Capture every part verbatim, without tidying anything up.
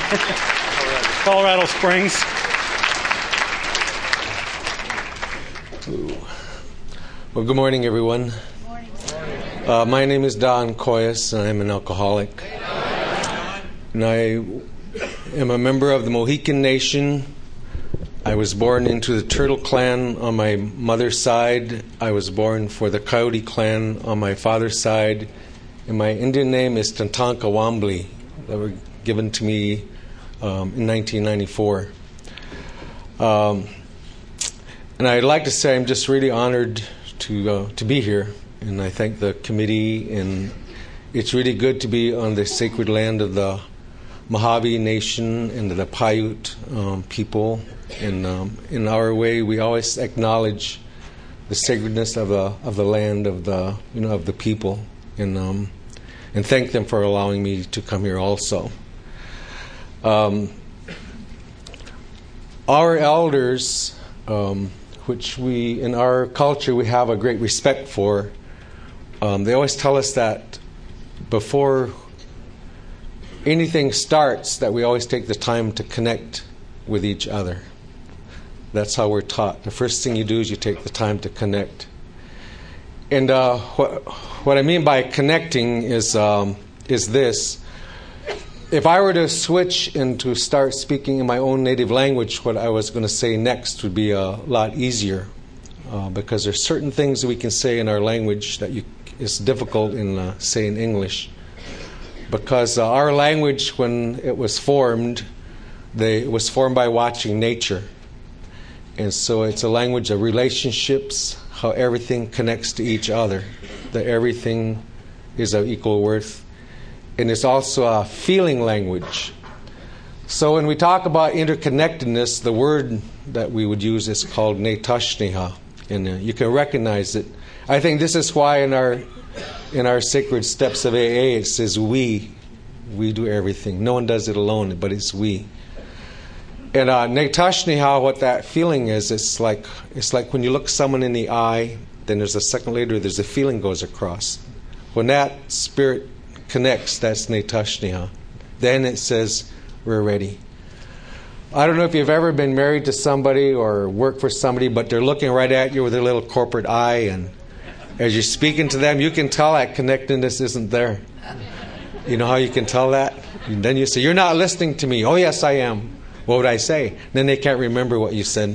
Colorado Springs. Well, good morning, everyone. Good morning. Uh, my name is Don Coyas, and I'm an alcoholic. And I am a member of the Mohican Nation. I was born into the Turtle Clan on my mother's side. I was born for the Coyote Clan on my father's side. And my Indian name is Tatanka Wambly. That were given to me um, in nineteen ninety-four. Um, and I'd like to say I'm just really honored to uh, to be here, and I thank the committee. And it's really good to be on the sacred land of the Mojave Nation and the Paiute um, people. And um, in our way, we always acknowledge the sacredness of the of the land of the you know of the people, and um, and thank them for allowing me to come here also. Um, our elders, um, which we, in our culture, we have a great respect for, um, they always tell us that before anything starts, that we always take the time to connect with each other. That's how we're taught. The first thing you do is you take the time to connect. And uh, what, what I mean by connecting is um, is this. If I were to switch and to start speaking in my own native language, what I was going to say next would be a lot easier, uh, because there's certain things that we can say in our language that you, is difficult in uh, say in English. Because uh, our language, when it was formed, they, it was formed by watching nature. And so it's a language of relationships, how everything connects to each other, that everything is of equal worth. And it's also a feeling language. So when we talk about interconnectedness, the word that we would use is called netashniha, and uh, you can recognize it. I think this is why in our in our sacred steps of A A it says we, we do everything. No one does it alone, but it's we. And uh, netashniha, what that feeling is, it's like it's like when you look someone in the eye, then there's a second later, there's a feeling goes across. When that spirit connects, that's netashniha. Then it says, we're ready. I don't know if you've ever been married to somebody or worked for somebody, but they're looking right at you with their little corporate eye, and as you're speaking to them, you can tell that connectedness isn't there. You know how you can tell that? And then you say, you're not listening to me. Oh, yes, I am. What would I say? Then they can't remember what you said.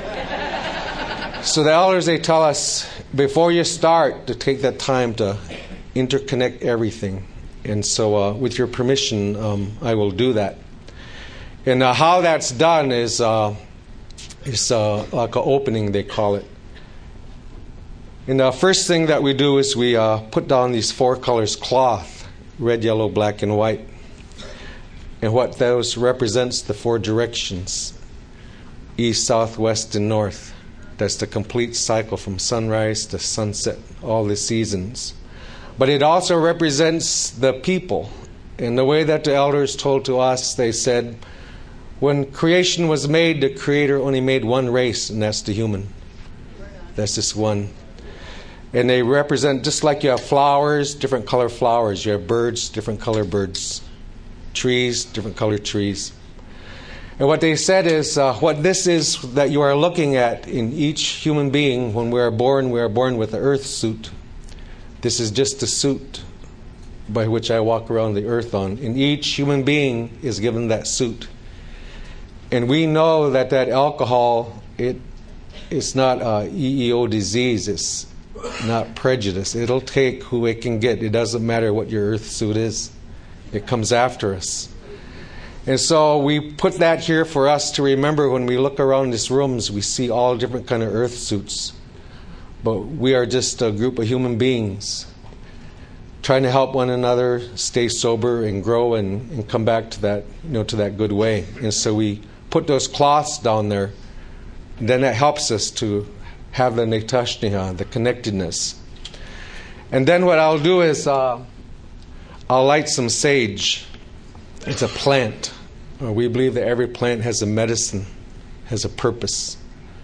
So the elders, they tell us, before you start, to take that time to interconnect everything. And so uh, with your permission, um, I will do that. And uh, how that's done is uh, is uh, like an opening, they call it. And the first thing that we do is we uh, put down these four colors cloth, red, yellow, black, and white. And what those represents the four directions, east, south, west, and north. That's the complete cycle from sunrise to sunset, all the seasons. But it also represents the people. And the way that the elders told to us, they said, when creation was made, the Creator only made one race, and that's the human. That's just one. And they represent, just like you have flowers, different color flowers. You have birds, different color birds. Trees, different color trees. And what they said is, uh, what this is that you are looking at in each human being, when we are born, we are born with the earth suit. This is just the suit by which I walk around the earth on. And each human being is given that suit. And we know that that alcohol, it it's not a E E O disease. It's not prejudice. It'll take who it can get. It doesn't matter what your earth suit is. It comes after us. And so we put that here for us to remember when we look around these rooms, we see all different kind of earth suits. But we are just a group of human beings trying to help one another stay sober and grow and, and come back to that, you know, to that good way. And so we put those cloths down there. And then that helps us to have the netashniha, the connectedness. And then what I'll do is uh, I'll light some sage. It's a plant. Uh, we believe that every plant has a medicine, has a purpose.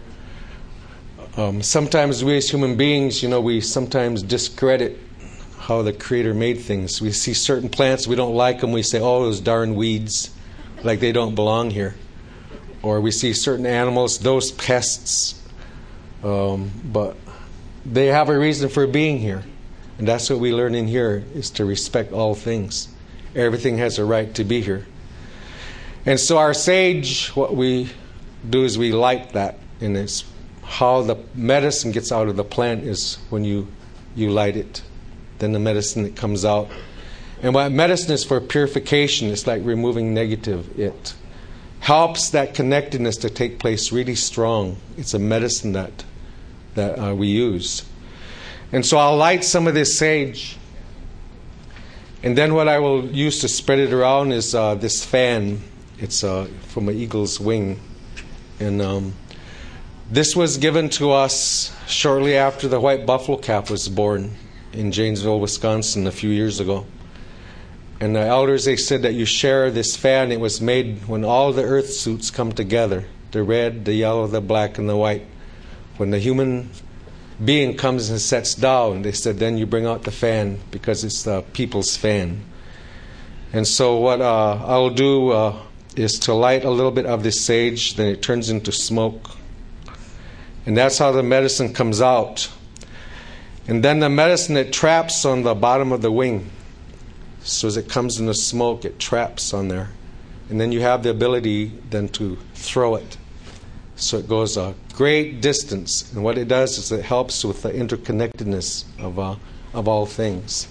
Um, sometimes we as human beings, you know, we sometimes discredit how the Creator made things. We see certain plants, we don't like them, we say, oh, those darn weeds. like they don't belong here. Or we see certain animals, those pests, um, but they have a reason for being here. And that's what we learn in here, is to respect all things. Everything has a right to be here. And so our sage, what we do is we light that. And it's how the medicine gets out of the plant is when you, you light it. Then the medicine that comes out. And what medicine is for purification, it's like removing negative. It helps that connectedness to take place really strong. It's a medicine that, that uh, we use. And so I'll light some of this sage. And then what I will use to spread it around is uh, this fan. It's uh, from an eagle's wing. And um, this was given to us shortly after the white buffalo calf was born in Janesville, Wisconsin a few years ago. And the elders, they said that you share this fan. It was made when all the earth suits come together. The red, the yellow, the black, and the white. When the human being comes and sets down, they said, then you bring out the fan, because it's the people's fan. And so what uh, I'll do uh, is to light a little bit of this sage, then it turns into smoke. And that's how the medicine comes out. And then the medicine, it traps on the bottom of the wing. So as it comes in the smoke, it traps on there. And then you have the ability then to throw it. So it goes a great distance. And what it does is it helps with the interconnectedness of, uh, of all things.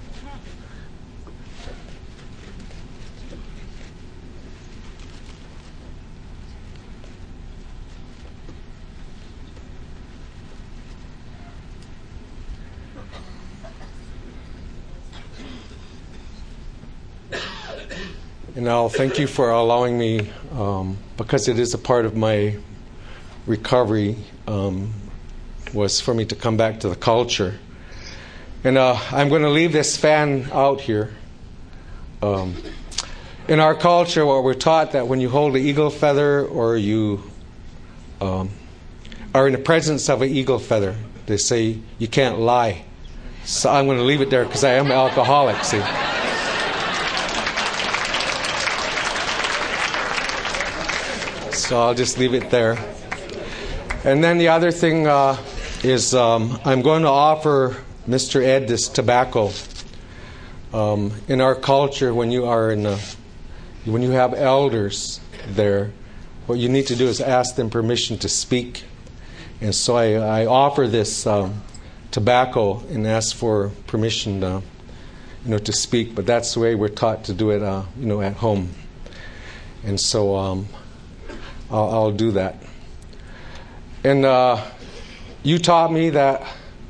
And I'll thank you for allowing me, um, because it is a part of my recovery, um, was for me to come back to the culture. And uh, I'm going to leave this fan out here. Um, in our culture, what we're taught that when you hold an eagle feather or you um, are in the presence of an eagle feather, they say you can't lie. So I'm going to leave it there because I am an alcoholic, see. So I'll just leave it there. And then the other thing uh, is um, I'm going to offer Mister Ed this tobacco. Um, in our culture, when you are in a, when you have elders there, what you need to do is ask them permission to speak. And so I, I offer this um, tobacco and ask for permission to, you know, to speak. But that's the way we're taught to do it, uh, you know, at home. And so um, I'll, I'll do that. And uh, you taught me that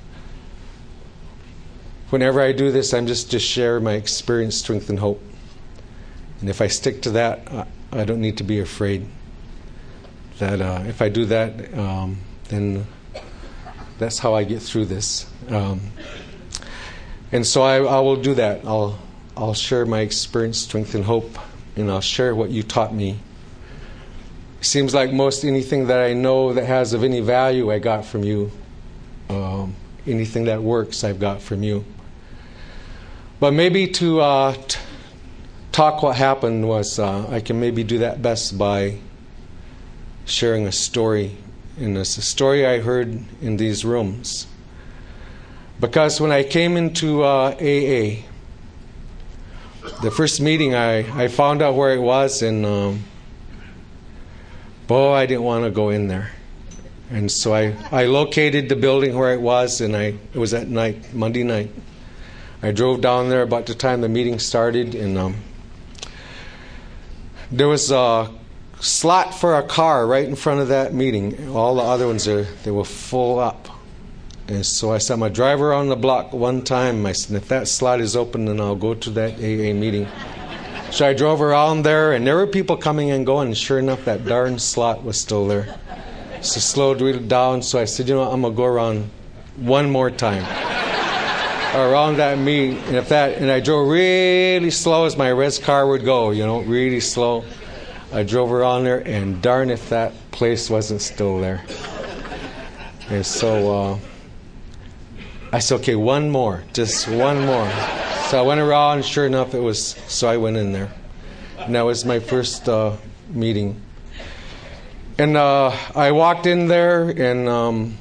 whenever I do this, I'm just to share my experience, strength, and hope. And if I stick to that, I, I don't need to be afraid. That uh, if I do that, um, then that's how I get through this. Um, and so I, I will do that. I'll I'll share my experience, strength, and hope, and I'll share what you taught me. It seems like most anything that I know that has of any value I got from you. Um, anything that works I've got from you. But maybe to uh, t- talk what happened was uh, I can maybe do that best by sharing a story. And it's a story I heard in these rooms. Because when I came into uh, A A, the first meeting I, I found out where it was, and um, boy, I didn't want to go in there. And so I, I located the building where it was, and I it was at night, Monday night. I drove down there about the time the meeting started, and um, there was a slot for a car right in front of that meeting. All the other ones, are, they were full up. And so I said, I'm going to drive around the block one time. I said, if that slot is open, then I'll go to that A A meeting. So I drove around there, and there were people coming and going. And sure enough, that darn slot was still there. So I slowed really down. So I said, you know what, I'm going to go around one more time. Around that meeting. And if that, and I drove really slow as my res car would go, you know, really slow. I drove around there, and darn if that place wasn't still there. And so uh, I said, okay, one more, just one more. So I went around, and sure enough, it was, so I went in there. And that was my first uh, meeting. And uh, I walked in there, and um,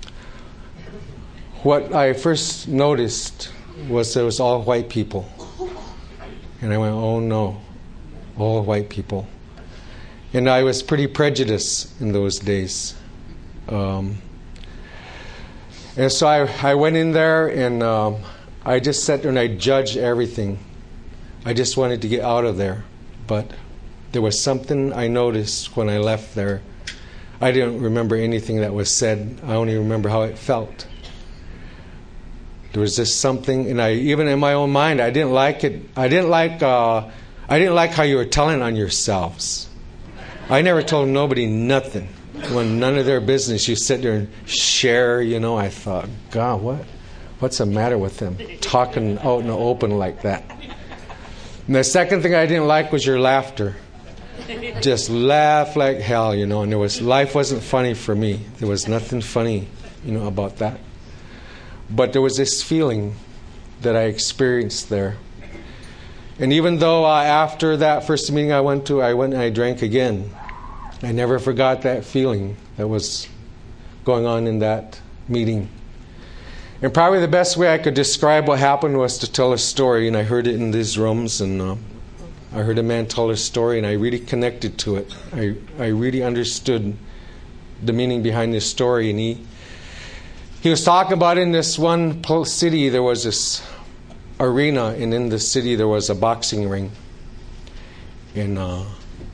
what I first noticed was there was all white people. And I went, oh no, all white people. And I was pretty prejudiced in those days. Um, and so I, I went in there, and um, I just sat there and I judged everything. I just wanted to get out of there. But there was something I noticed when I left there. I didn't remember anything that was said. I only remember how it felt. There was just something, and I even in my own mind, I didn't like it. I didn't like. Uh, I didn't like how you were telling on yourselves. I never told nobody nothing. When none of their business, you sit there and share. You know, I thought, God, what, what's the matter with them talking out in the open like that? And the second thing I didn't like was your laughter. Just laugh like hell, you know. And there was life wasn't funny for me. There was nothing funny, you know, about that. But there was this feeling that I experienced there. And even though uh, after that first meeting I went to, I went and I drank again. I never forgot that feeling that was going on in that meeting. And probably the best way I could describe what happened was to tell a story. And I heard it in these rooms, and uh, I heard a man tell a story, and I really connected to it. I, I really understood the meaning behind this story. And he He was talking about in this one city there was this arena, and in the city there was a boxing ring. And uh,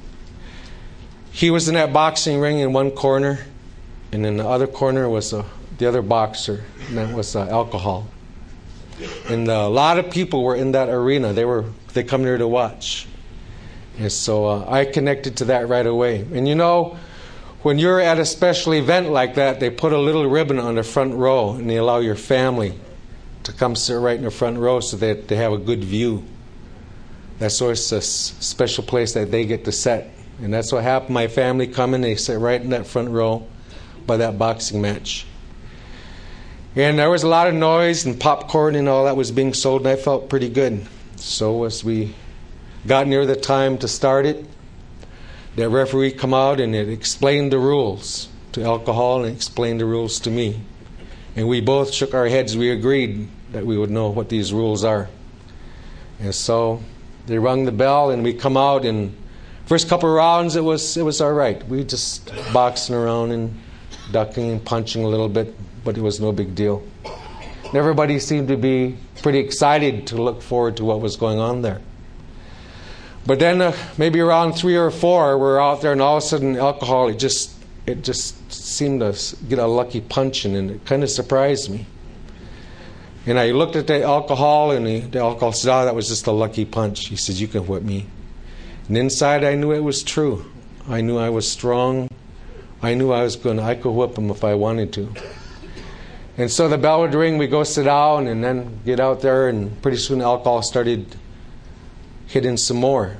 he was in that boxing ring in one corner, and in the other corner was uh, the other boxer, and that was uh, alcohol. And uh, a lot of people were in that arena. They were they come there to watch. And so uh, I connected to that right away. And you know, when you're at a special event like that, they put a little ribbon on the front row, and they allow your family to come sit right in the front row so that they have a good view. That's always a special place that they get to sit. And that's what happened. My family come in, they sit right in that front row by that boxing match. And there was a lot of noise and popcorn and all that was being sold, and I felt pretty good. So as we got near the time to start it, the referee come out and it explained the rules to alcohol and explained the rules to me. And we both shook our heads. We agreed that we would know what these rules are. And so they rung the bell, and we come out, and first couple of rounds it was it was all right. We just boxing around and ducking and punching a little bit, but it was no big deal. And everybody seemed to be pretty excited to look forward to what was going on there. But then uh, maybe around three or four, we're out there, and all of a sudden, alcohol, it just it just seemed to get a lucky punch in, and it kind of surprised me. And I looked at the alcohol, and the, the alcohol said, oh, that was just a lucky punch. He says, you can whip me. And inside, I knew it was true. I knew I was strong. I knew I was going to, I could whip him if I wanted to. And so the bell would ring, we go sit down, and then get out there, and pretty soon the alcohol started hitting some more.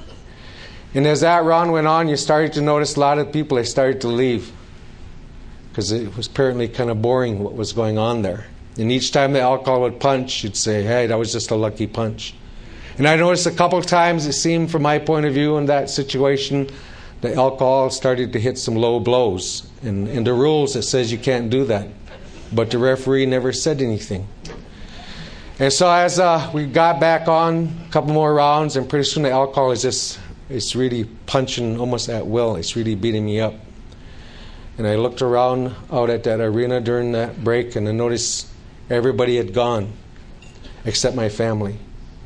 And as that round went on, you started to notice a lot of people, they started to leave. Because it was apparently kind of boring what was going on there. And each time the alcohol would punch, you'd say, hey, that was just a lucky punch. And I noticed a couple of times, it seemed from my point of view in that situation, the alcohol started to hit some low blows. And in the rules it says you can't do that. But the referee never said anything. And so as uh, we got back on a couple more rounds, and pretty soon the alcohol is just, it's really punching almost at will. It's really beating me up. And I looked around out at that arena during that break, and I noticed everybody had gone except my family.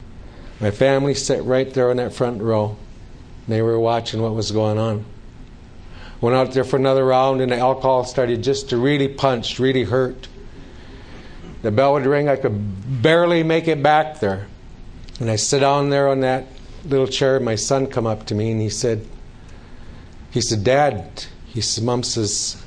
My family sat right there on that front row. They were watching what was going on. Went out there for another round, and the alcohol started just to really punch, really hurt. The bell would ring. I could barely make it back there. And I sit down there on that little chair. My son come up to me, and he said, he said, Dad, he said, Mom says,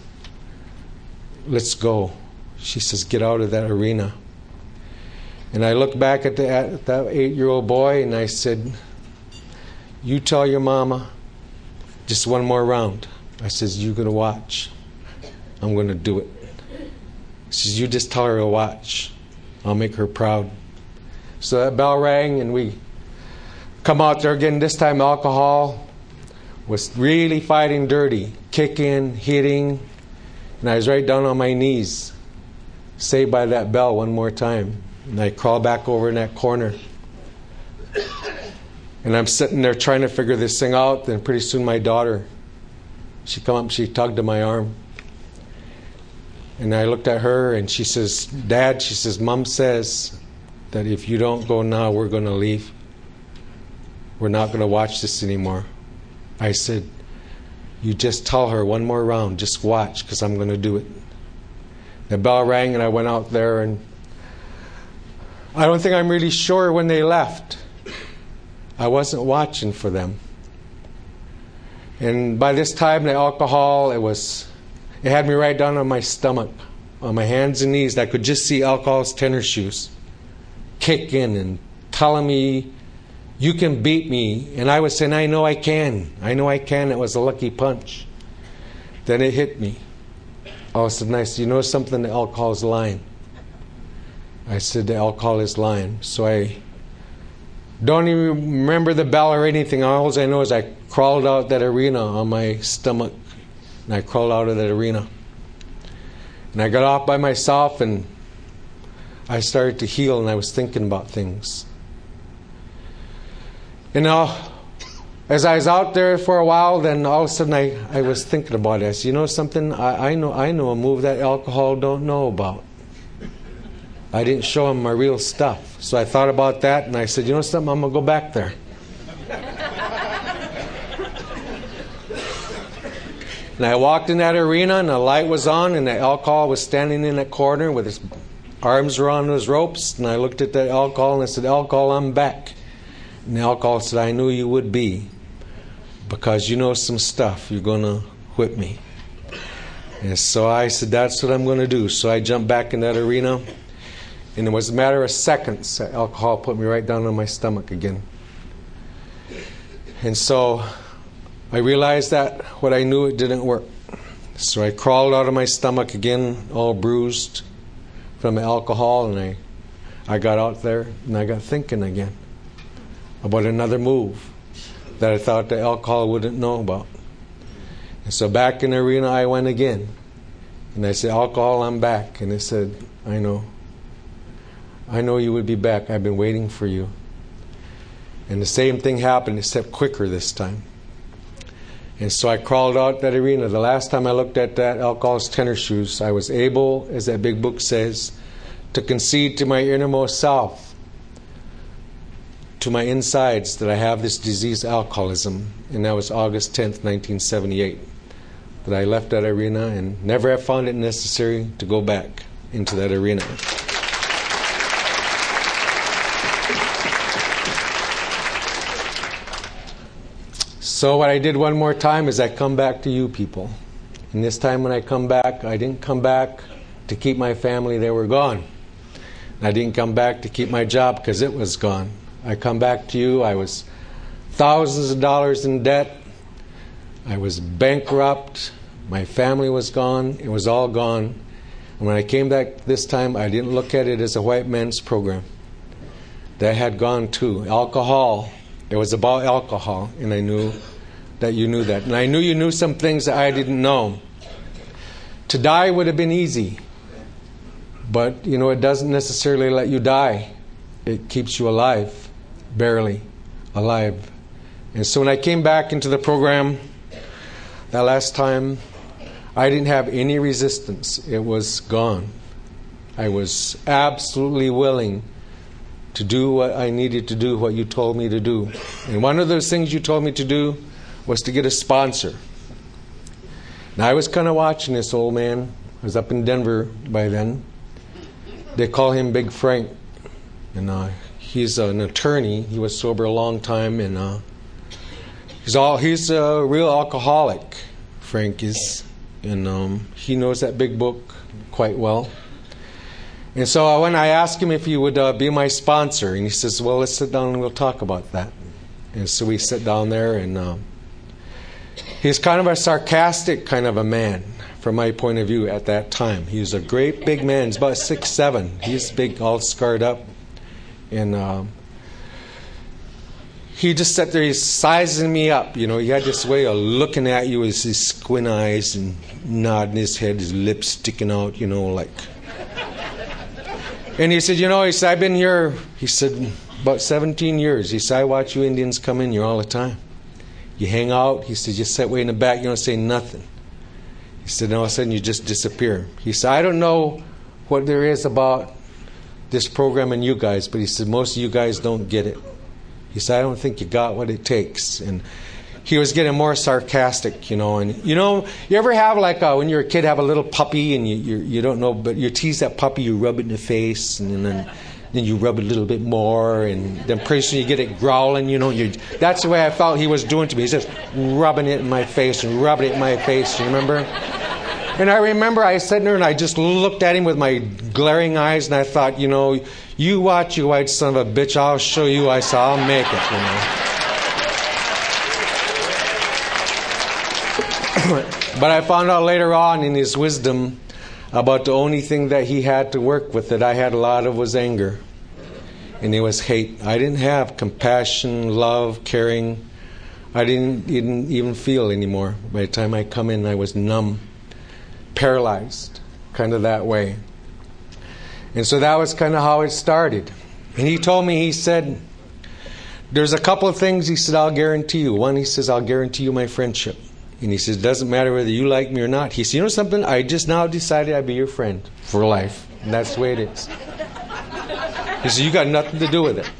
let's go. She says, get out of that arena. And I looked back at, the, at that eight-year-old boy, and I said, you tell your mama just one more round. I says, you're going to watch. I'm going to do it. She says, you just tell her to watch. I'll make her proud. So that bell rang, and we Come out there again. This time alcohol was really fighting dirty, kicking, hitting, and I was right down on my knees, saved by that bell one more time. And I crawled back over in that corner. And I'm sitting there trying to figure this thing out. Then pretty soon my daughter, she come up, she tugged at my arm. And I looked at her and she says, Dad, she says, Mom says that if you don't go now, we're going to leave. We're not going to watch this anymore. I said, you just tell her one more round, just watch, because I'm going to do it. The bell rang and I went out there, and I don't think I'm really sure when they left. I wasn't watching for them. And by this time, the alcohol, it was, it had me right down on my stomach, on my hands and knees. I could just see alcohol's tennis shoes kicking and telling me, you can beat me. And I was saying, I know I can. I know I can. It was a lucky punch. Then it hit me. All of a sudden I said, you know something? The alcohol is lying. I said, the alcohol is lying. So I don't even remember the bell or anything. All I know is I crawled out that arena on my stomach. And I crawled out of that arena. And I got off by myself, and I started to heal, and I was thinking about things. And now, as I was out there for a while, then all of a sudden I, I was thinking about it. I said, you know something? I, I know I know a move that alcohol don't know about. I didn't show him my real stuff. So I thought about that, and I said, you know something? I'm going to go back there. And I walked in that arena, and the light was on, and the alcohol was standing in that corner with his arms around those ropes. And I looked at the alcohol, and I said, alcohol, I'm back. And the alcohol said, I knew you would be, because you know some stuff. You're going to whip me. And so I said, that's what I'm going to do. So I jumped back in that arena, and it was a matter of seconds. The alcohol put me right down on my stomach again. And so I realized that what I knew, it didn't work. So I crawled out of my stomach again, all bruised from the alcohol, and I, I got out there, and I got thinking again about another move that I thought the alcohol wouldn't know about. And so back in the arena I went again. And I said, alcohol, I'm back. And it said, I know. I know you would be back. I've been waiting for you. And the same thing happened, except quicker this time. And so I crawled out that arena. The last time I looked at that alcohol's tennis shoes, I was able, as that big book says, to concede to my innermost self, to my insides, that I have this disease, alcoholism. And that was August tenth, nineteen seventy-eight, that I left that arena and never have found it necessary to go back into that arena. So what I did one more time is I come back to you people. And this time when I come back, I didn't come back to keep my family. They were gone. And I didn't come back to keep my job because it was gone. I come back to you. I was thousands of dollars in debt. I was bankrupt. My family was gone. It was all gone. And when I came back this time, I didn't look at it as a white man's program. That had gone too. Alcohol. It was about alcohol. And I knew that you knew that. And I knew you knew some things that I didn't know. To die would have been easy. But, you know, it doesn't necessarily let you die. It keeps you alive. Barely alive. And so when I came back into the program that last time, I didn't have any resistance. It was gone. I was absolutely willing to do what I needed to do, what you told me to do. And one of those things you told me to do was to get a sponsor. Now I was kind of watching this old man. I was up in Denver by then. They call him Big Frank. And uh, he's an attorney. He was sober a long time, and uh, he's all he's a real alcoholic. Frank is, and um, he knows that big book quite well. And so when I asked him if he would uh, be my sponsor, and he says, "Well, let's sit down and we'll talk about that." And so we sit down there, and uh, he's kind of a sarcastic kind of a man from my point of view at that time. He was a great big man. He's about six seven. He's big, all scarred up. And uh, he just sat there, he's sizing me up. You know, he had this way of looking at you with his squint eyes and nodding his head, his lips sticking out, you know, like. And he said, you know, he said, I've been here, he said, about seventeen years. He said, I watch you Indians come in here all the time. You hang out. He said, you sit way in the back, you don't say nothing. He said, and all of a sudden you just disappear. He said, I don't know what there is about this program and you guys, but he said, most of you guys don't get it. He said, I don't think you got what it takes. And he was getting more sarcastic, you know. And, you know, you ever have like a, when you're a kid, have a little puppy and you you, you don't know, but you tease that puppy, you rub it in the face, and then then you rub it a little bit more, and then pretty soon you get it growling, you know. You, that's the way I felt he was doing to me. He's just rubbing it in my face and rubbing it in my face, you remember? And I remember I was sitting there and I just looked at him with my glaring eyes, and I thought, you know, you watch, you white son of a bitch, I'll show you. I said, I'll make it, you know. But I found out later on in his wisdom about the only thing that he had to work with that I had a lot of was anger. And it was hate. I didn't have compassion, love, caring. I didn't, didn't even feel anymore. By the time I come in, I was numb, paralyzed, kind of that way. And so that was kind of how it started. And he told me, he said, there's a couple of things, he said, I'll guarantee you. One, he says, I'll guarantee you my friendship. And he says, it doesn't matter whether you like me or not. He said, you know something? I just now decided I'd be your friend for life. And that's the way it is. He said, you got nothing to do with it.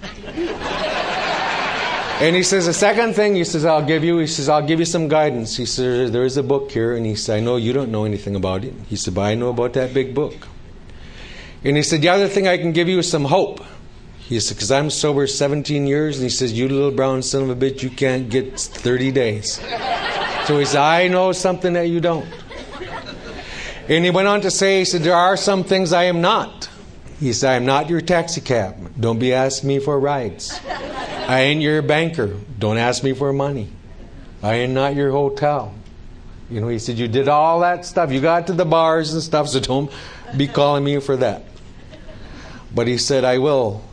And he says, the second thing, he says, I'll give you, he says, I'll give you some guidance. He says, there is a book here. And he said, I know you don't know anything about it. He said, but I know about that big book. And he said, the other thing I can give you is some hope. He said, because I'm sober seventeen years. And he says, you little brown son of a bitch, you can't get thirty days. So he said, I know something that you don't. And he went on to say, he said, there are some things I am not. He said, I am not your taxi cab. Don't be asking me for rides. I ain't your banker. Don't ask me for money. I am not your hotel. You know, he said, you did all that stuff. You got to the bars and stuff, so don't be calling me for that. But he said, I will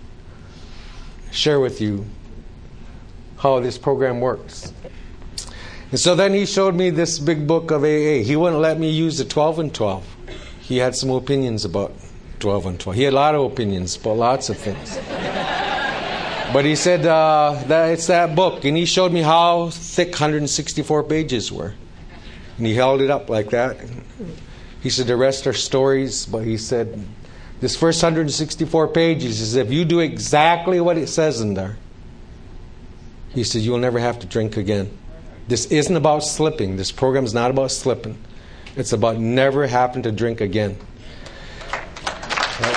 share with you how this program works. And so then he showed me this big book of A A. He wouldn't let me use the twelve and twelve. He had some opinions about twelve and twelve. He had a lot of opinions about lots of things. But he said, uh, that it's that book. And he showed me how thick one hundred sixty-four pages were. And he held it up like that. He said, the rest are stories. But he said, this first one hundred sixty-four pages is if you do exactly what it says in there, he said, you'll never have to drink again. This isn't about slipping. This program is not about slipping. It's about never having to drink again. Right?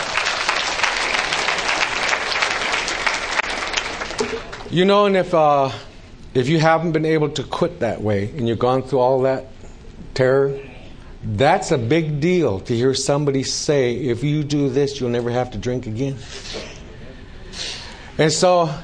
You know, and if uh, if you haven't been able to quit that way, and you've gone through all that terror, that's a big deal to hear somebody say, if you do this, you'll never have to drink again. And so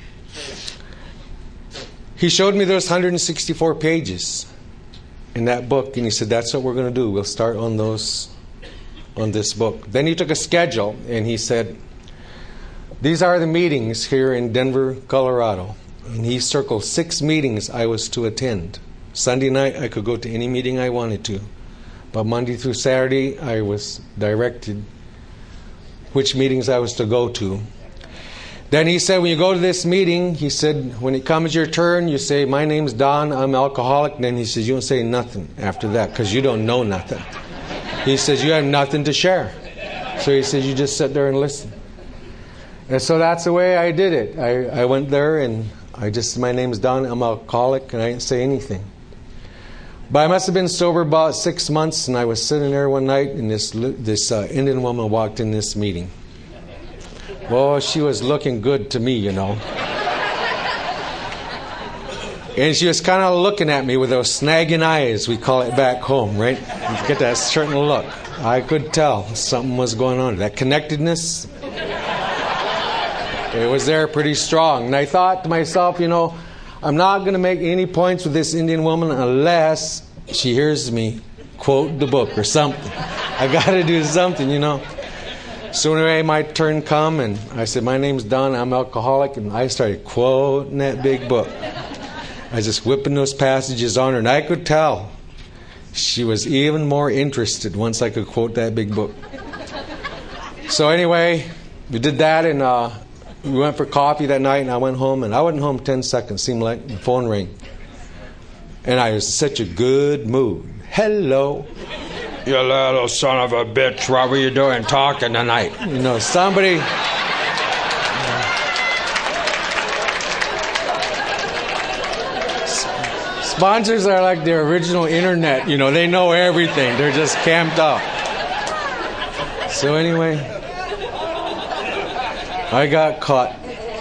he showed me those one hundred sixty-four pages in that book, and he said, that's what we're going to do. We'll start on those, on this book. Then he took a schedule, and he said, these are the meetings here in Denver, Colorado. And he circled six meetings I was to attend. Sunday night, I could go to any meeting I wanted to. But Monday through Saturday, I was directed which meetings I was to go to. Then he said, when you go to this meeting, he said, when it comes your turn, you say, my name's Don, I'm alcoholic. And then he says, you don't say nothing after that because you don't know nothing. He says, you have nothing to share. So he says, you just sit there and listen. And so that's the way I did it. I, I went there and I just, my name's Don, I'm alcoholic, and I didn't say anything. But I must have been sober about six months, and I was sitting there one night, and this this uh, Indian woman walked in this meeting. Well, she was looking good to me, you know. And she was kind of looking at me with those snagging eyes, we call it back home, right? You get that certain look. I could tell something was going on. That connectedness, it was there pretty strong. And I thought to myself, you know, I'm not going to make any points with this Indian woman unless she hears me quote the book or something. I got to do something, you know. So anyway, my turn come, and I said, my name's Don, I'm alcoholic, and I started quoting that big book. I was just whipping those passages on her, and I could tell she was even more interested once I could quote that big book. So anyway, we did that, and uh, we went for coffee that night, and I went home, and I went home ten seconds, seemed like the phone rang. And I was in such a good mood. Hello. You little son of a bitch, what were you doing talking tonight? You know, somebody... Sponsors are like the original internet. You know, they know everything. They're just camped out. So anyway, I got caught.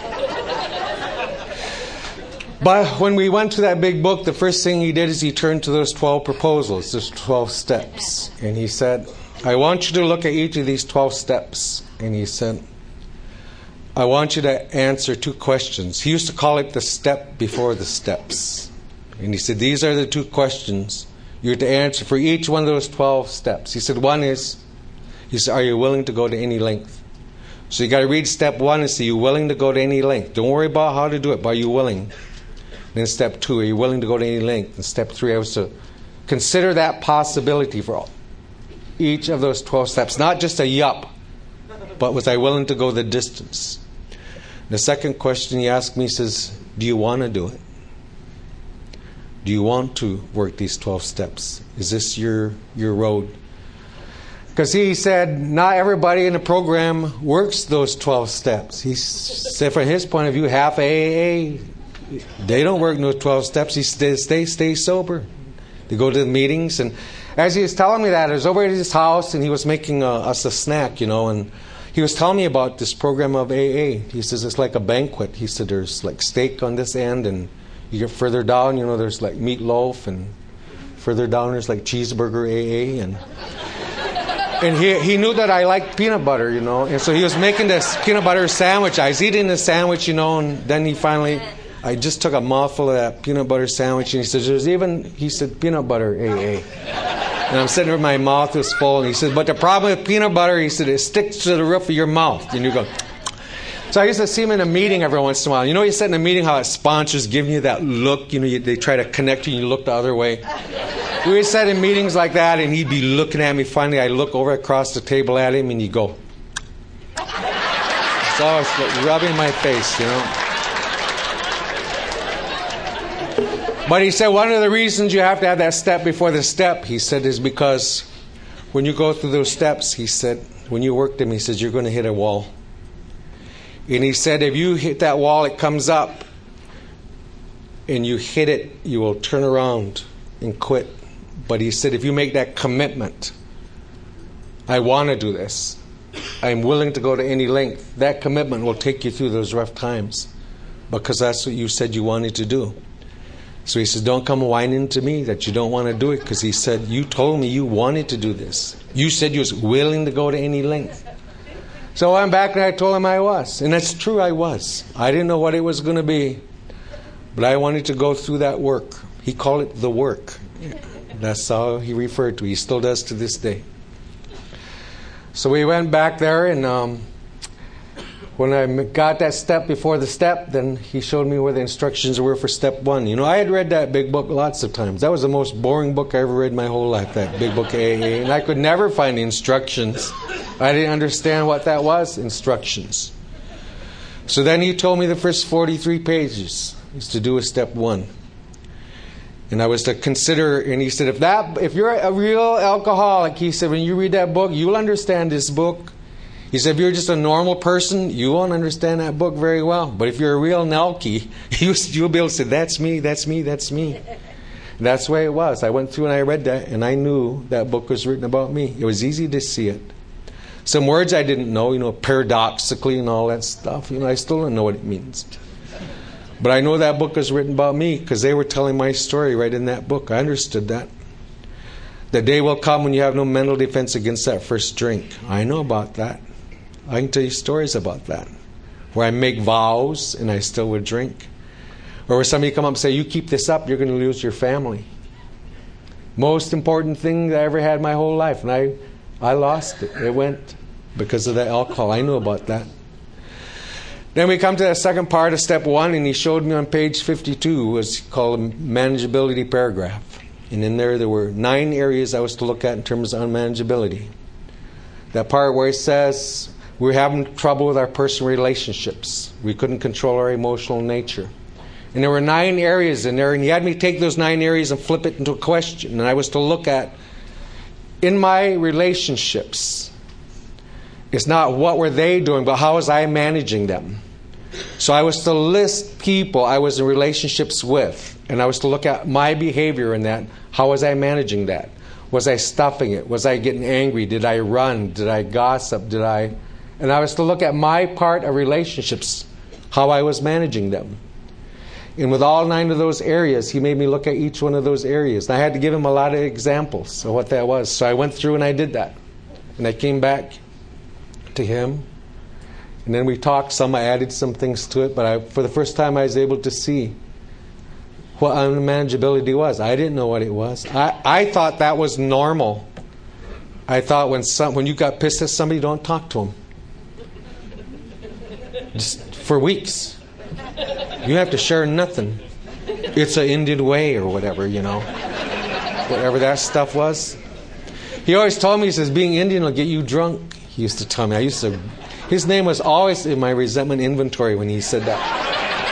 But when we went to that big book, the first thing he did is he turned to those twelve proposals, those twelve steps. And he said, I want you to look at each of these twelve steps. And he said, I want you to answer two questions. He used to call it the step before the steps. And he said, these are the two questions you're to answer for each one of those twelve steps. He said, one is, he said, are you willing to go to any length? So you got to read step one and say, are you willing to go to any length? Don't worry about how to do it, but are you willing? Then step two, are you willing to go to any length? And step three, I was to consider that possibility for all, each of those twelve steps. Not just a yup, but was I willing to go the distance? The second question he asked me says, do you want to do it? Do you want to work these twelve steps? Is this your, your road? Because he said not everybody in the program works those twelve steps. He said from his point of view, half A A, they don't work those twelve steps. He stay, stay, stay sober. They go to the meetings. And as he was telling me that, I was over at his house and he was making a, us a snack, you know, and he was telling me about this program of A A. He says it's like a banquet. He said there's like steak on this end, and you get further down, you know, there's like meatloaf, and further down there's like cheeseburger A A. And and he he knew that I liked peanut butter, you know, and so he was making this peanut butter sandwich. I was eating the sandwich, you know, and then he finally, I just took a mouthful of that peanut butter sandwich, and he says, there's even, he said, peanut butter A A. And I'm sitting there, my mouth was full, and he said, but the problem with peanut butter, he said, it sticks to the roof of your mouth. And you go... So I used to see him in a meeting every once in a while. You know, you sit in a meeting, how sponsors give you that look, you know, you, they try to connect you and you look the other way. We would sit in meetings like that, and he'd be looking at me. Finally, I look over across the table at him, and he'd go. It's always rubbing my face, you know. But he said one of the reasons you have to have that step before the step, he said, is because when you go through those steps, he said, when you work them, he says, you're going to hit a wall. And he said, if you hit that wall, it comes up, and you hit it, you will turn around and quit. But he said, if you make that commitment, I want to do this, I'm willing to go to any length, that commitment will take you through those rough times, because that's what you said you wanted to do. So he says, don't come whining to me that you don't want to do it, because he said, you told me you wanted to do this. You said you was willing to go to any length. So I went back and I told him I was. And that's true, I was. I didn't know what it was going to be, but I wanted to go through that work. He called it the work. That's how he referred to it. He still does to this day. So we went back there, and um, when I got that step before the step, then he showed me where the instructions were for step one. You know, I had read that big book lots of times. That was the most boring book I ever read in my whole life, that big book A A. And I could never find the instructions. I didn't understand what that was, instructions. So then he told me the first forty-three pages is to do a step one. And I was to consider, and he said, if that, if you're a real alcoholic, he said, when you read that book, you'll understand this book. He said, if you're just a normal person, you won't understand that book very well. But if you're a real Nelkie, you'll be able to say, that's me, that's me, that's me. And that's the way it was. I went through and I read that, and I knew that book was written about me. It was easy to see it. Some words I didn't know, you know, paradoxically and all that stuff. You know, I still don't know what it means. But I know that book was written about me because they were telling my story right in that book. I understood that. The day will come when you have no mental defense against that first drink. I know about that. I can tell you stories about that. Where I make vows and I still would drink. Or where somebody come up and say, you keep this up, you're going to lose your family. Most important thing that I ever had my whole life. And I, I lost it. It went. because of the alcohol. I knew about that. Then we come to the second part of step one, and he showed me on page fifty-two, was called a manageability paragraph. And in there, there were nine areas I was to look at in terms of unmanageability. That part where he says we were having trouble with our personal relationships. We couldn't control our emotional nature. And there were nine areas in there, and he had me take those nine areas and flip it into a question. And I was to look at, in my relationships, it's not what were they doing, but how was I managing them? So I was to list people I was in relationships with, and I was to look at my behavior in that. How was I managing that? Was I stuffing it? Was I getting angry? Did I run? Did I gossip? Did I... And I was to look at my part of relationships, how I was managing them. And with all nine of those areas, he made me look at each one of those areas. And I had to give him a lot of examples of what that was. So I went through and I did that. And I came back to him. And then we talked some. I added some things to it. But I, for the first time, I was able to see what unmanageability was. I didn't know what it was. I, I thought that was normal. I thought when some, when you got pissed at somebody, don't talk to them. Just for weeks. You have to share nothing. It's an Indian way or whatever, you know. Whatever that stuff was. He always told me, he says, being Indian will get you drunk. He used to tell me. I used to... His name was always in my resentment inventory when he said that.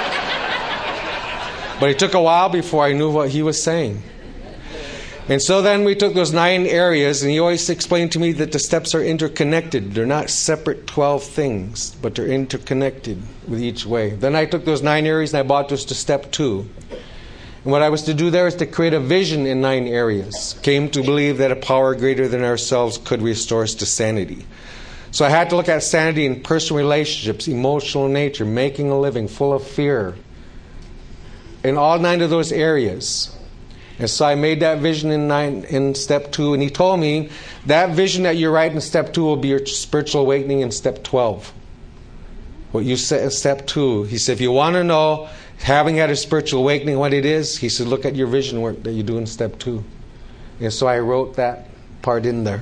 But it took a while before I knew what he was saying. And so then we took those nine areas, and he always explained to me that the steps are interconnected. They're not separate twelve things, but they're interconnected with each way. Then I took those nine areas and I brought those to step two. And what I was to do there is to create a vision in nine areas. Came to believe that a power greater than ourselves could restore us to sanity. So I had to look at sanity in personal relationships, emotional nature, making a living, full of fear. In all nine of those areas. And so I made that vision in nine in step two, and he told me that vision that you write in step two will be your spiritual awakening in step twelve. What you said in step two, he said, if you want to know having had a spiritual awakening what it is, he said, look at your vision work that you do in step two. And so I wrote that part in there.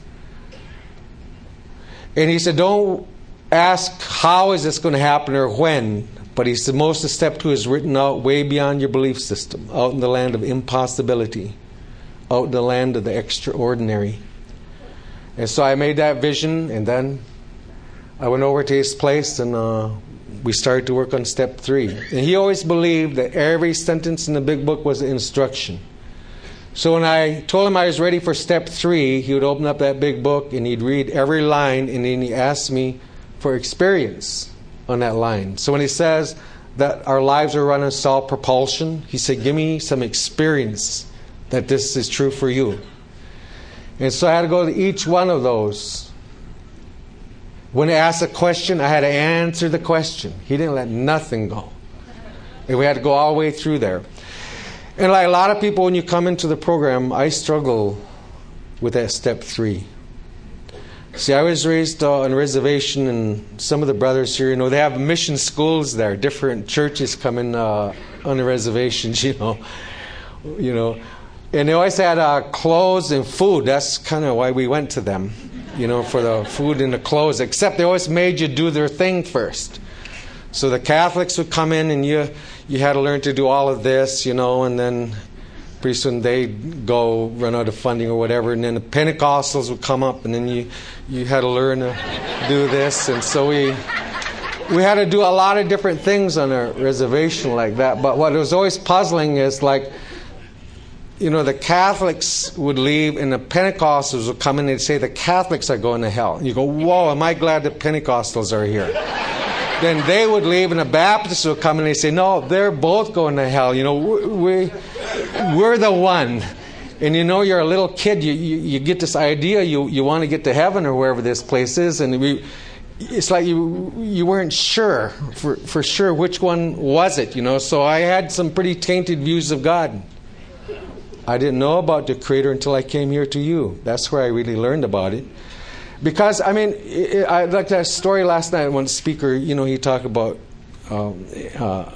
And he said, don't ask how is this going to happen or when. But he said most of step two is written out way beyond your belief system, out in the land of impossibility, out in the land of the extraordinary. And so I made that vision, and then I went over to his place, and uh, we started to work on step three. And he always believed that every sentence in the big book was an instruction. So when I told him I was ready for step three, he would open up that big book, and he'd read every line, and then he asked me for experience on that line. So when he says that our lives are run on self-propulsion, he said, give me some experience that this is true for you. And so I had to go to each one of those. When he asked a question, I had to answer the question. He didn't let nothing go. And we had to go all the way through there. And like a lot of people, when you come into the program, I struggle with that step three. See, I was raised uh, on a reservation, and some of the brothers here, you know, they have mission schools there. Different churches come in uh, on the reservations, you know, you know, and they always had uh, clothes and food. That's kind of why we went to them, you know, for the food and the clothes. Except they always made you do their thing first. So the Catholics would come in, and you you had to learn to do all of this, you know, and then pretty soon they'd go run out of funding or whatever, and then the Pentecostals would come up, and then you you had to learn to do this. And so we we had to do a lot of different things on our reservation like that. But what was always puzzling is, like, you know, the Catholics would leave and the Pentecostals would come in and they'd say the Catholics are going to hell. And you go, whoa, am I glad the Pentecostals are here. Then they would leave and the Baptists would come in and they'd say, no, they're both going to hell. You know, we, we're the one. And you know, you're a little kid, you, you, you get this idea, you, you want to get to heaven or wherever this place is, and we, it's like you you weren't sure, for, for sure, which one was it, you know. So I had some pretty tainted views of God. I didn't know about the Creator until I came here to you. That's where I really learned about it. Because, I mean, it, I like that story last night when the speaker, you know, he talked about um, uh,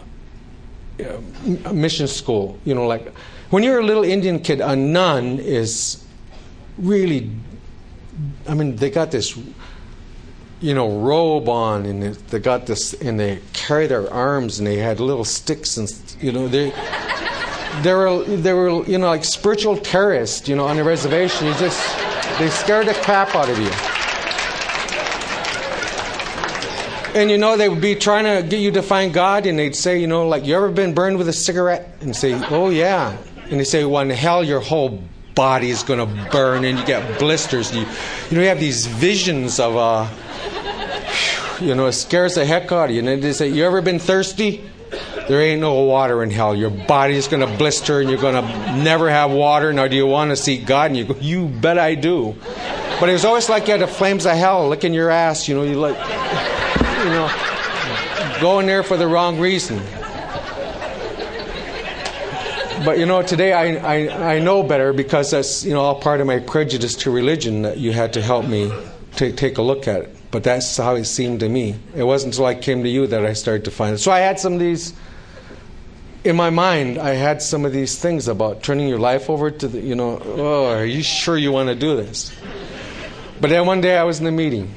a mission school, you know, like, when you're a little Indian kid, a nun is really, I mean, they got this you know, robe on, and they, they got this, and they carry their arms, and they had little sticks, and you know, they they were they were you know like spiritual terrorists, you know, on the reservation. You just they scared the crap out of you. And you know, they would be trying to get you to find God, and they'd say, you know, like, you ever been burned with a cigarette? And say, oh yeah. And they say, well, in hell, your whole body is going to burn, and you get blisters. And you, you know, you have these visions of, uh, you know, it scares the heck out of you. And then they say, you ever been thirsty? There ain't no water in hell. Your body is going to blister, and you're going to never have water. Now, do you want to see God? And you go, you bet I do. But it was always like you had the flames of hell licking your ass. You know, you like, you know, going there for the wrong reason. But, you know, today I, I, I know better, because that's, you know, all part of my prejudice to religion, that you had to help me to take a look at it. But that's how it seemed to me. It wasn't until I came to you that I started to find it. So I had some of these, in my mind, I had some of these things about turning your life over to the, you know, oh, are you sure you want to do this? But then one day I was in a meeting.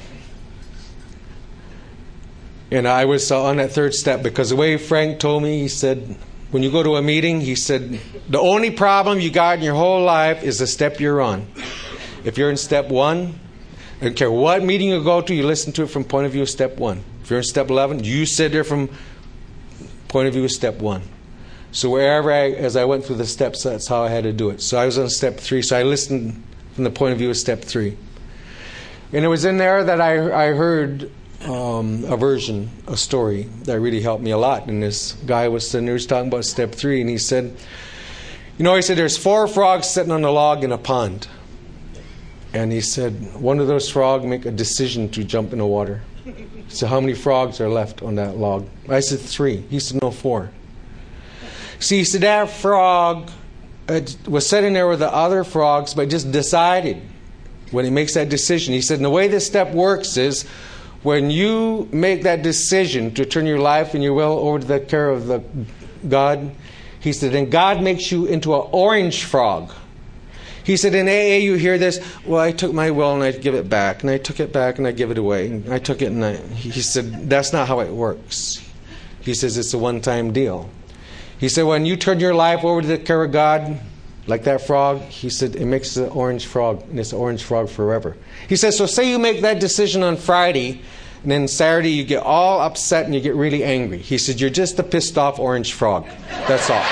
And I was uh, on that third step, because the way Frank told me, he said, when you go to a meeting, he said, the only problem you got in your whole life is the step you're on. If you're in step one, I don't care what meeting you go to, you listen to it from point of view of step one. If you're in step eleven, you sit there from point of view of step one. So wherever I, as I went through the steps, that's how I had to do it. So I was on step three, so I listened from the point of view of step three. And it was in there that I, I heard um, a version, a story that really helped me a lot. And this guy was sitting there, he was talking about step three, and he said, you know, he said, there's four frogs sitting on a log in a pond. And he said, one of those frogs make a decision to jump in the water. So how many frogs are left on that log? I said, three. He said, no, four. See, he said, that frog uh, was sitting there with the other frogs, but just decided when he makes that decision. He said, and the way this step works is, when you make that decision to turn your life and your will over to the care of the God, he said, and God makes you into an orange frog. He said, in A A you hear this, well, I took my will and I give it back, and I took it back and I give it away. And I took it and I, he said, that's not how it works. He says, it's a one-time deal. He said, when you turn your life over to the care of God, like that frog, he said, it makes an orange frog, and it's an orange frog forever. He says, so say you make that decision on Friday, and then Saturday you get all upset and you get really angry. He said, you're just a pissed off orange frog. That's all.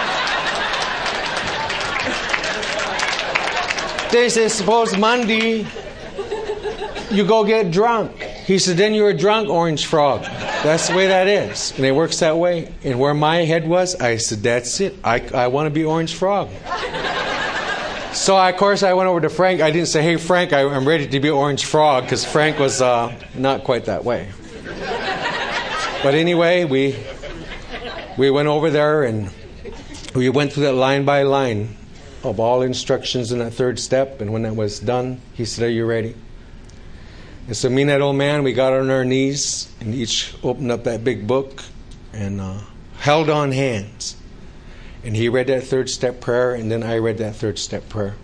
They said, suppose Monday you go get drunk. He said, then you're a drunk orange frog. That's the way that is. And it works that way. And where my head was, I said, that's it. I, I want to be orange frog. So, of course, I went over to Frank. I didn't say, hey, Frank, I, I'm ready to be orange frog, because Frank was uh, not quite that way. But anyway, we we went over there, and we went through that line by line of all instructions in that third step. And when that was done, he said, are you ready? And so me and that old man, we got on our knees and each opened up that big book and uh, held on hands. And he read that third step prayer, and then I read that third step prayer.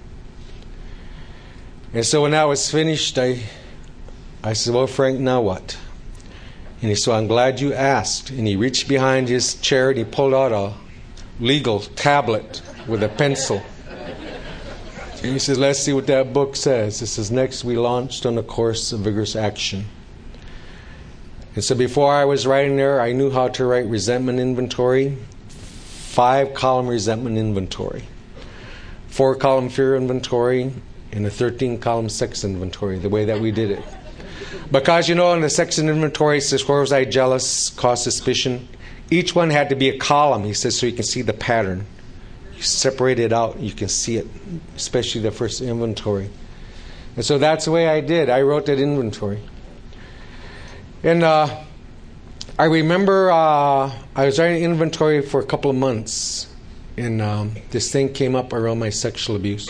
And so when that was finished, I I said, well, Frank, now what? And he said, I'm glad you asked. And he reached behind his chair and he pulled out a legal tablet with a pencil. And he says, let's see what that book says. It says, next we launched on a course of vigorous action. And so before I was writing there, I knew how to write resentment inventory, five-column resentment inventory, four-column fear inventory, and a thirteen-column sex inventory, the way that we did it. Because, you know, in the sex inventory, it says, where was I jealous, caused suspicion? Each one had to be a column, he says, so you can see the pattern. You separate it out, you can see it, especially the first inventory. And so that's the way I did. I wrote that inventory. And uh, I remember uh, I was writing inventory for a couple of months, and um, this thing came up around my sexual abuse.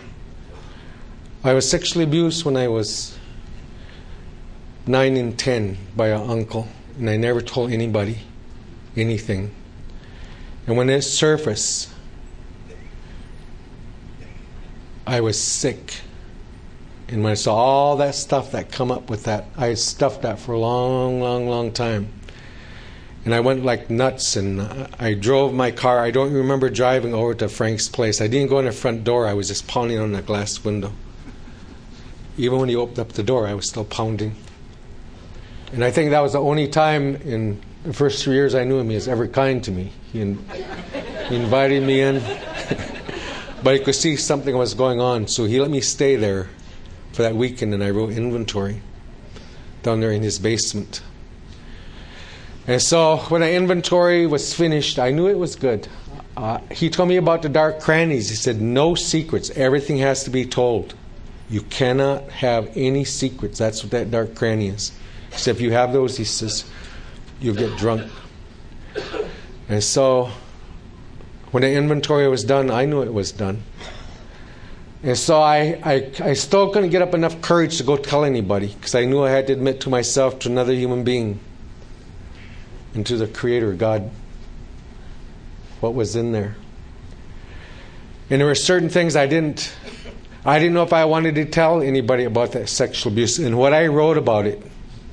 I was sexually abused when I was nine and ten by an uncle, and I never told anybody anything. And when it surfaced, I was sick. And when I saw all that stuff that come up with that, I had stuffed that for a long, long, long time. And I went like nuts, and I drove my car. I don't remember driving over to Frank's place. I didn't go in the front door. I was just pounding on the glass window. Even when he opened up the door, I was still pounding. And I think that was the only time in the first three years I knew him he was ever kind to me. He, in, he invited me in, but he could see something was going on, so he let me stay there for that weekend, and I wrote inventory down there in his basement. And so when the inventory was finished, I knew it was good. Uh, he told me about the dark crannies. He said, no secrets. Everything has to be told. You cannot have any secrets. That's what that dark cranny is. He said, if you have those, he says, you'll get drunk. And so when the inventory was done, I knew it was done. And so I, I, I still couldn't get up enough courage to go tell anybody, because I knew I had to admit to myself, to another human being, and to the Creator, God, what was in there. And there were certain things I didn't, I didn't know if I wanted to tell anybody about that sexual abuse. And what I wrote about it,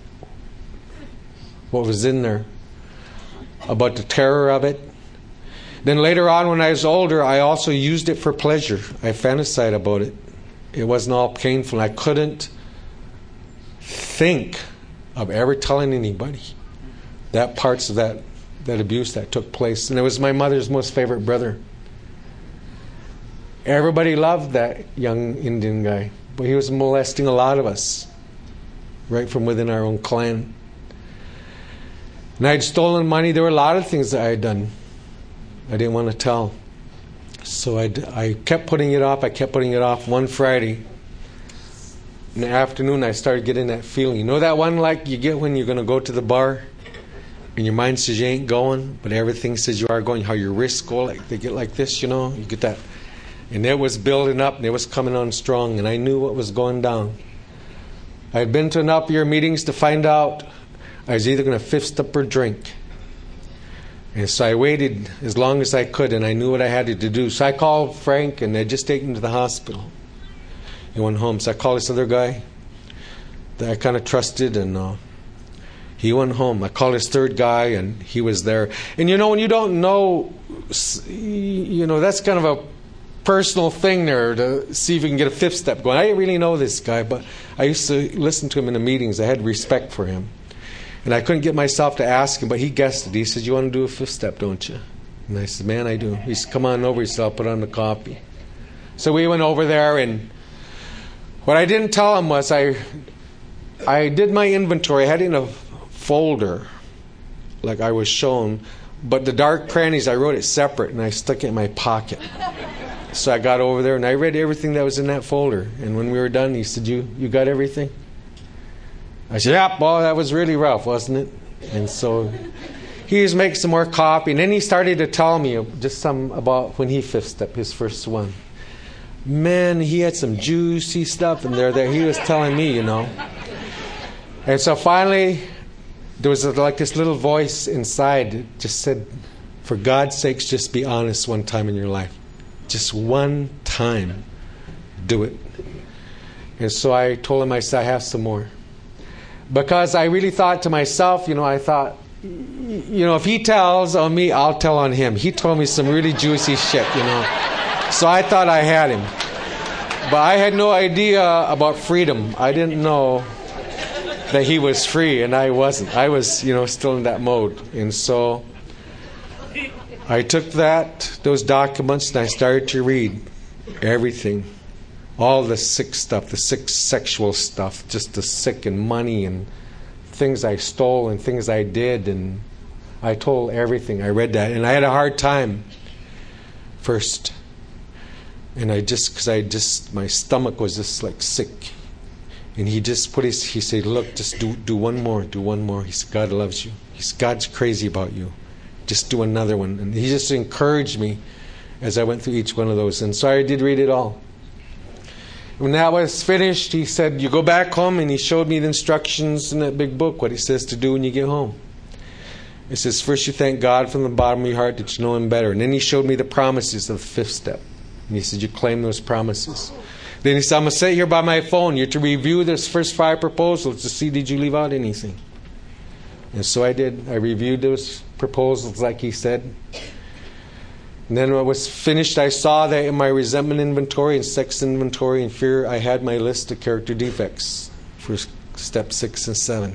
what was in there, about the terror of it. Then later on, when I was older, I also used it for pleasure. I fantasized about it. It wasn't all painful. I couldn't think of ever telling anybody that parts of that, that abuse that took place. And it was my mother's most favorite brother. Everybody loved that young Indian guy, but he was molesting a lot of us, right from within our own clan. And I had stolen money. There were a lot of things that I had done I didn't want to tell. So I, I kept putting it off. I kept putting it off. One Friday in the afternoon, I started getting that feeling. You know that one like you get when you're going to go to the bar and your mind says you ain't going, but everything says you are going, how your wrists go, like they get like this, you know? You get that. And it was building up and it was coming on strong, and I knew what was going down. I had been to enough of your meetings to find out I was either going to fifth step or drink. And so I waited as long as I could, and I knew what I had to do. So I called Frank, and they'd just taken him to the hospital. He went home. So I called this other guy that I kind of trusted, and uh, he went home. I called his third guy, and he was there. And you know, when you don't know, you know, that's kind of a personal thing there to see if you can get a fifth step going. I didn't really know this guy, but I used to listen to him in the meetings. I had respect for him. And I couldn't get myself to ask him, but he guessed it. He said, you want to do a fifth step, don't you? And I said, man, I do. He said, come on over. He said, I'll put on the coffee. So we went over there, and what I didn't tell him was I I did my inventory. I had it in a folder, like I was shown, but the dark crannies, I wrote it separate, and I stuck it in my pocket. So I got over there, and I read everything that was in that folder. And when we were done, he said, you, you got everything? I said, yeah, boy, that was really rough, wasn't it? And so he was making some more coffee. And then he started to tell me just some about when he fifth stepped, his first one. Man, he had some juicy stuff in there that he was telling me, you know. And so finally, there was like this little voice inside that just said, for God's sakes, just be honest one time in your life. Just one time. Do it. And so I told him, I said, I have some more. Because I really thought to myself, you know, I thought, you know, if he tells on me, I'll tell on him. He told me some really juicy shit, you know. So I thought I had him. But I had no idea about freedom. I didn't know that he was free, and I wasn't. I was, you know, still in that mode. And so I took that, those documents, and I started to read everything. All the sick stuff, the sick sexual stuff, just the sick and money and things I stole and things I did. And I told everything. I read that. And I had a hard time first. And I just, because I just, my stomach was just like sick. And he just put his, he said, look, just do, do one more, do one more. He said, God loves you. He said, God's crazy about you. Just do another one. And he just encouraged me as I went through each one of those. And so I did read it all. When that was finished, he said, you go back home, and he showed me the instructions in that big book, what he says to do when you get home. It says, first you thank God from the bottom of your heart that you know Him better. And then he showed me the promises of the fifth step. And he said, you claim those promises. Then he said, I'm going to sit here by my phone. You're to review this first five proposals to see did you leave out anything. And so I did. I reviewed those proposals like he said. And then when it was finished, I saw that in my resentment inventory and sex inventory and fear, I had my list of character defects for step six and seven.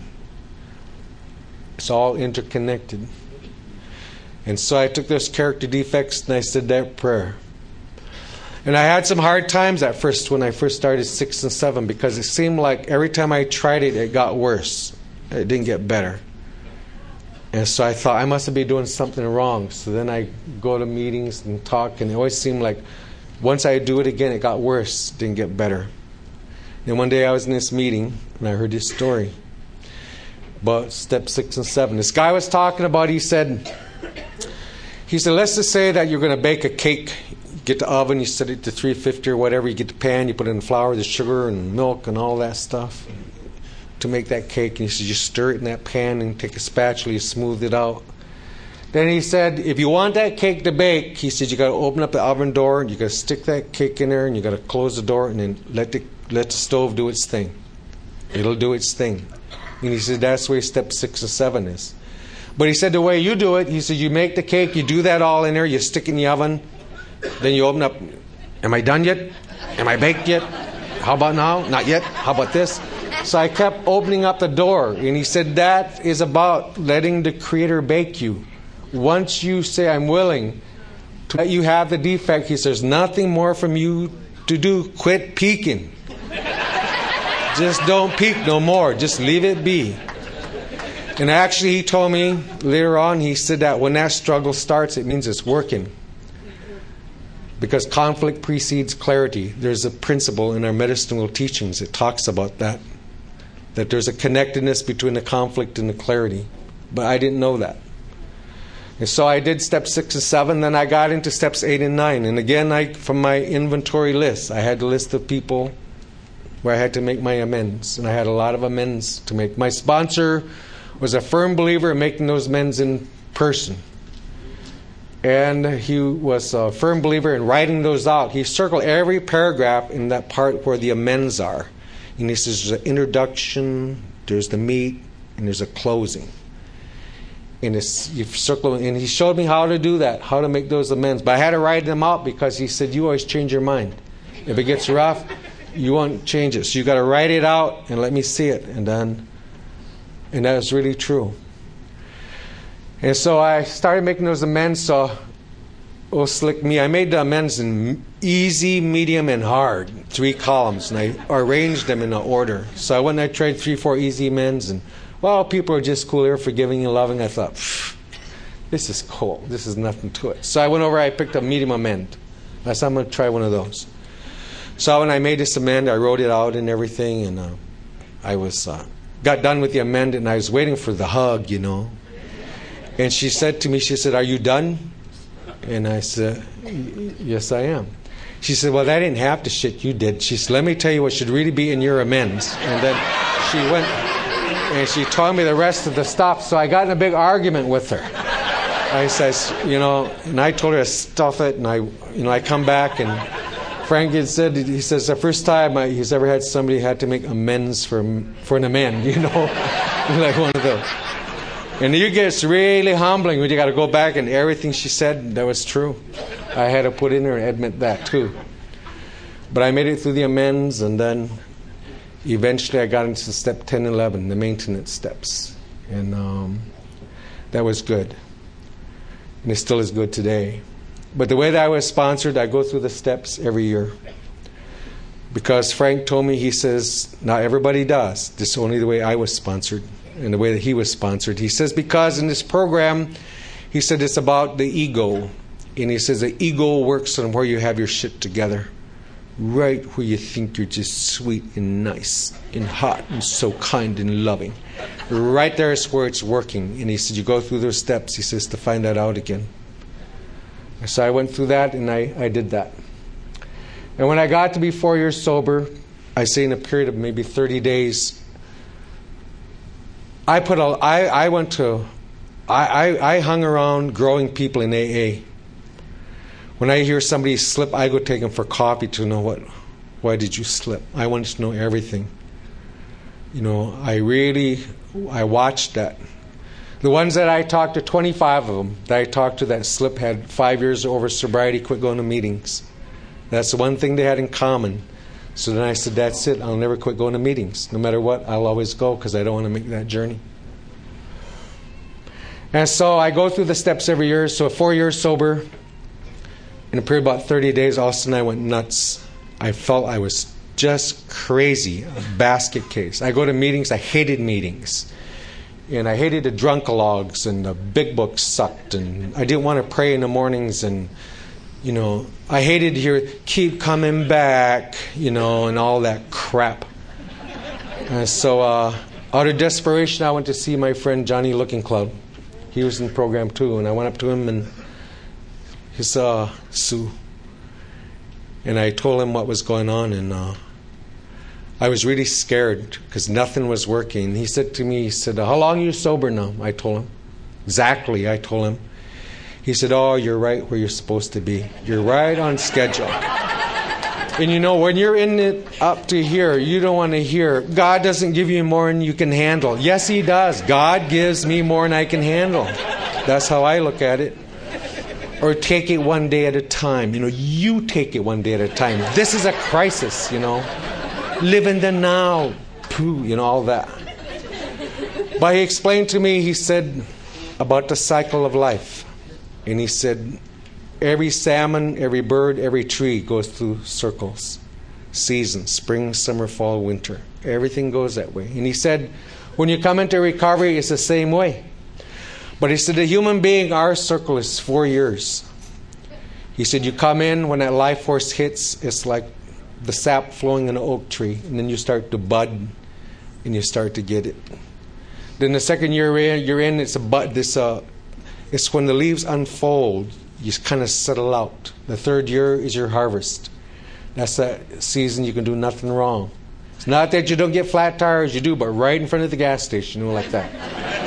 It's all interconnected. And so I took those character defects and I said that prayer. And I had some hard times at first when I first started six and seven because it seemed like every time I tried it, it got worse. It didn't get better. And so I thought I must be doing something wrong. So then I go to meetings and talk, and it always seemed like once I do it again, it got worse, didn't get better. Then one day I was in this meeting, and I heard this story about step six and seven. This guy was talking about, he said, he said, let's just say that you're going to bake a cake. Get the oven, you set it to three fifty or whatever, you get the pan, you put in the flour, the sugar, and milk, and all that stuff to make that cake. And he said, you stir it in that pan and take a spatula, you smooth it out. Then he said, if you want that cake to bake, he said, you got to open up the oven door, and you got to stick that cake in there, and you got to close the door, and then let the let the stove do its thing. It'll do its thing. And he said, that's where step six or seven is. But he said, the way you do it, he said, you make the cake, you do that all in there, you stick it in the oven, then you open up, am I done yet? Am I baked yet? How about now? Not yet. How about this? So I kept opening up the door, and he said that is about letting the Creator bake you. Once you say, I'm willing to let you have the defect, he says, there's nothing more from you to do. Quit peeking. Just don't peek no more. Just leave it be. And actually, he told me later on, he said that when that struggle starts, it means it's working. Because conflict precedes clarity. There's a principle in our medicinal teachings that talks about that. That there's a connectedness between the conflict and the clarity. But I didn't know that. And so I did step six and seven, then I got into steps eight and nine. And again, I from my inventory list, I had a list of people where I had to make my amends. And I had a lot of amends to make. My sponsor was a firm believer in making those amends in person. And he was a firm believer in writing those out. He circled every paragraph in that part where the amends are. And he says there's an introduction, there's the meat, and there's a closing. And it's, you circle, and he showed me how to do that, how to make those amends. But I had to write them out because he said, you always change your mind. If it gets rough, you won't change it. So you got to write it out and let me see it. And then, and that was really true. And so I started making those amends. So, oh, slick me. I made the amends in easy, medium, and hard. Three columns. And I arranged them in an order. So I went and I tried three, four easy amends. And, well, people are just cool. They're forgiving and loving. I thought, this is cool. This is nothing to it. So I went over, I picked a medium amend. I said, I'm going to try one of those. So when I made this amend, I wrote it out and everything. And uh, I was uh, got done with the amend, and I was waiting for the hug, you know. And she said to me, she said, are you done? And I said, yes, I am. She said, well, that didn't have to shit you did. She said, let me tell you what should really be in your amends. And then she went and she told me the rest of the stuff. So I got in a big argument with her. I says, you know, and I told her to stuff it. And I, you know, I come back, and Frank had said, he says, the first time I, he's ever had somebody had to make amends for, for an amend, you know, like one of those. And it gets really humbling when you got to go back and everything she said, that was true. I had to put in there and admit that too. But I made it through the amends, and then eventually I got into step ten and eleven, the maintenance steps. And um, that was good. And it still is good today. But the way that I was sponsored, I go through the steps every year. Because Frank told me, he says, not everybody does. This is only the way I was sponsored. And the way that he was sponsored. He says, because in this program, he said it's about the ego. And he says the ego works on where you have your shit together. Right where you think you're just sweet and nice and hot and so kind and loving. Right there is where it's working. And he said, you go through those steps, he says, to find that out again. So I went through that, and I, I did that. And when I got to be four years sober, I say in a period of maybe thirty days, I put a, I, I went to, I, I, I hung around growing people in A A. When I hear somebody slip, I go take them for coffee to know what, Why did you slip? I wanted to know everything. You know, I really, I watched that. The ones that I talked to, twenty-five of them that I talked to that slip had five years over sobriety, quit going to meetings. That's the one thing they had in common. So then I said, that's it. I'll never quit going to meetings. No matter what, I'll always go because I don't want to make that journey. And so I go through the steps every year. So four years sober. In a period of about thirty days, all of a sudden I went nuts. I felt I was just crazy. A basket case. I go to meetings. I hated meetings. And I hated the drunkalogs, and the big books sucked, and I didn't want to pray in the mornings, and, you know, I hated to hear, keep coming back, you know, and all that crap. And so uh, out of desperation, I went to see my friend Johnny Looking Club. He was in the program too, and I went up to him and he saw Sue. And I told him what was going on, and uh, I was really scared because nothing was working. He said to me, he said, how long are you sober now? I told him. Exactly, I told him. He said, oh, you're right where you're supposed to be. You're right on schedule. And you know, when you're in it up to here, you don't want to hear, God doesn't give you more than you can handle. Yes, He does. God gives me more than I can handle. That's how I look at it. Or take it one day at a time. You know, you take it one day at a time. This is a crisis, you know. Live in the now. Pooh, you know, all that. But he explained to me, he said, about the cycle of life. And he said, every salmon, every bird, every tree goes through circles. Seasons, spring, summer, fall, winter. Everything goes that way. And he said, when you come into recovery, it's the same way. But he said, the human being, our circle is four years. He said, you come in, when that life force hits, it's like the sap flowing in an oak tree, and then you start to bud, and you start to get it. Then the second year you're in, you're in it's a bud. This uh, it's when the leaves unfold, you kind of settle out. The third year is your harvest. That's that season you can do nothing wrong. It's not that you don't get flat tires, you do, but right in front of the gas station, you know, like that.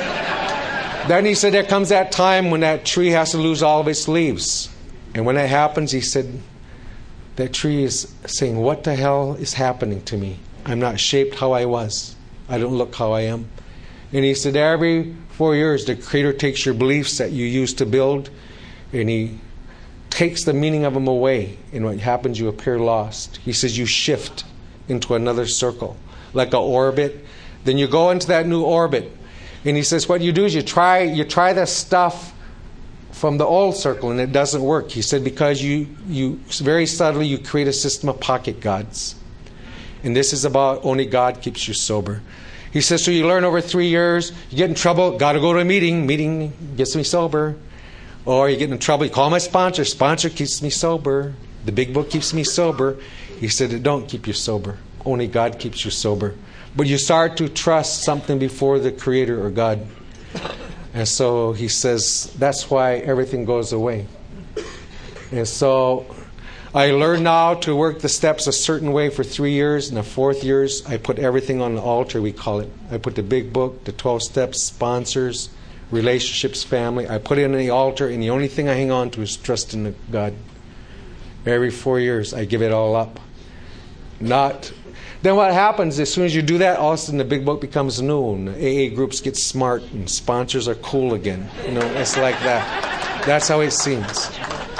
Then he said there comes that time when that tree has to lose all of its leaves, and when that happens, he said, that tree is saying, what the hell is happening to me? I'm not shaped how I was. I don't look how I am. And he said, every four years, the Creator takes your beliefs that you used to build, and He takes the meaning of them away. And what happens, you appear lost. He says, you shift into another circle, like an orbit. Then you go into that new orbit. And he says, what you do is you try, you try the stuff from the old circle, and it doesn't work. He said, because you, you very subtly, you create a system of pocket gods. And this is about only God keeps you sober. He says, so you learn over three years, you get in trouble, got to go to a meeting, meeting gets me sober. Or you get in trouble, you call my sponsor, sponsor keeps me sober. The big book keeps me sober. He said, it don't keep you sober. Only God keeps you sober. But you start to trust something before the Creator or God. And so he says, that's why everything goes away. And so I learned now to work the steps a certain way for three years. In the fourth years, I put everything on the altar, we call it. I put the big book, the twelve steps, sponsors, relationships, family. I put it on the altar, and the only thing I hang on to is trust in God. Every four years, I give it all up. Not... Then what happens, as soon as you do that, all of a sudden the big book becomes new, and A A groups get smart, and sponsors are cool again. You know, it's like that. That's how it seems.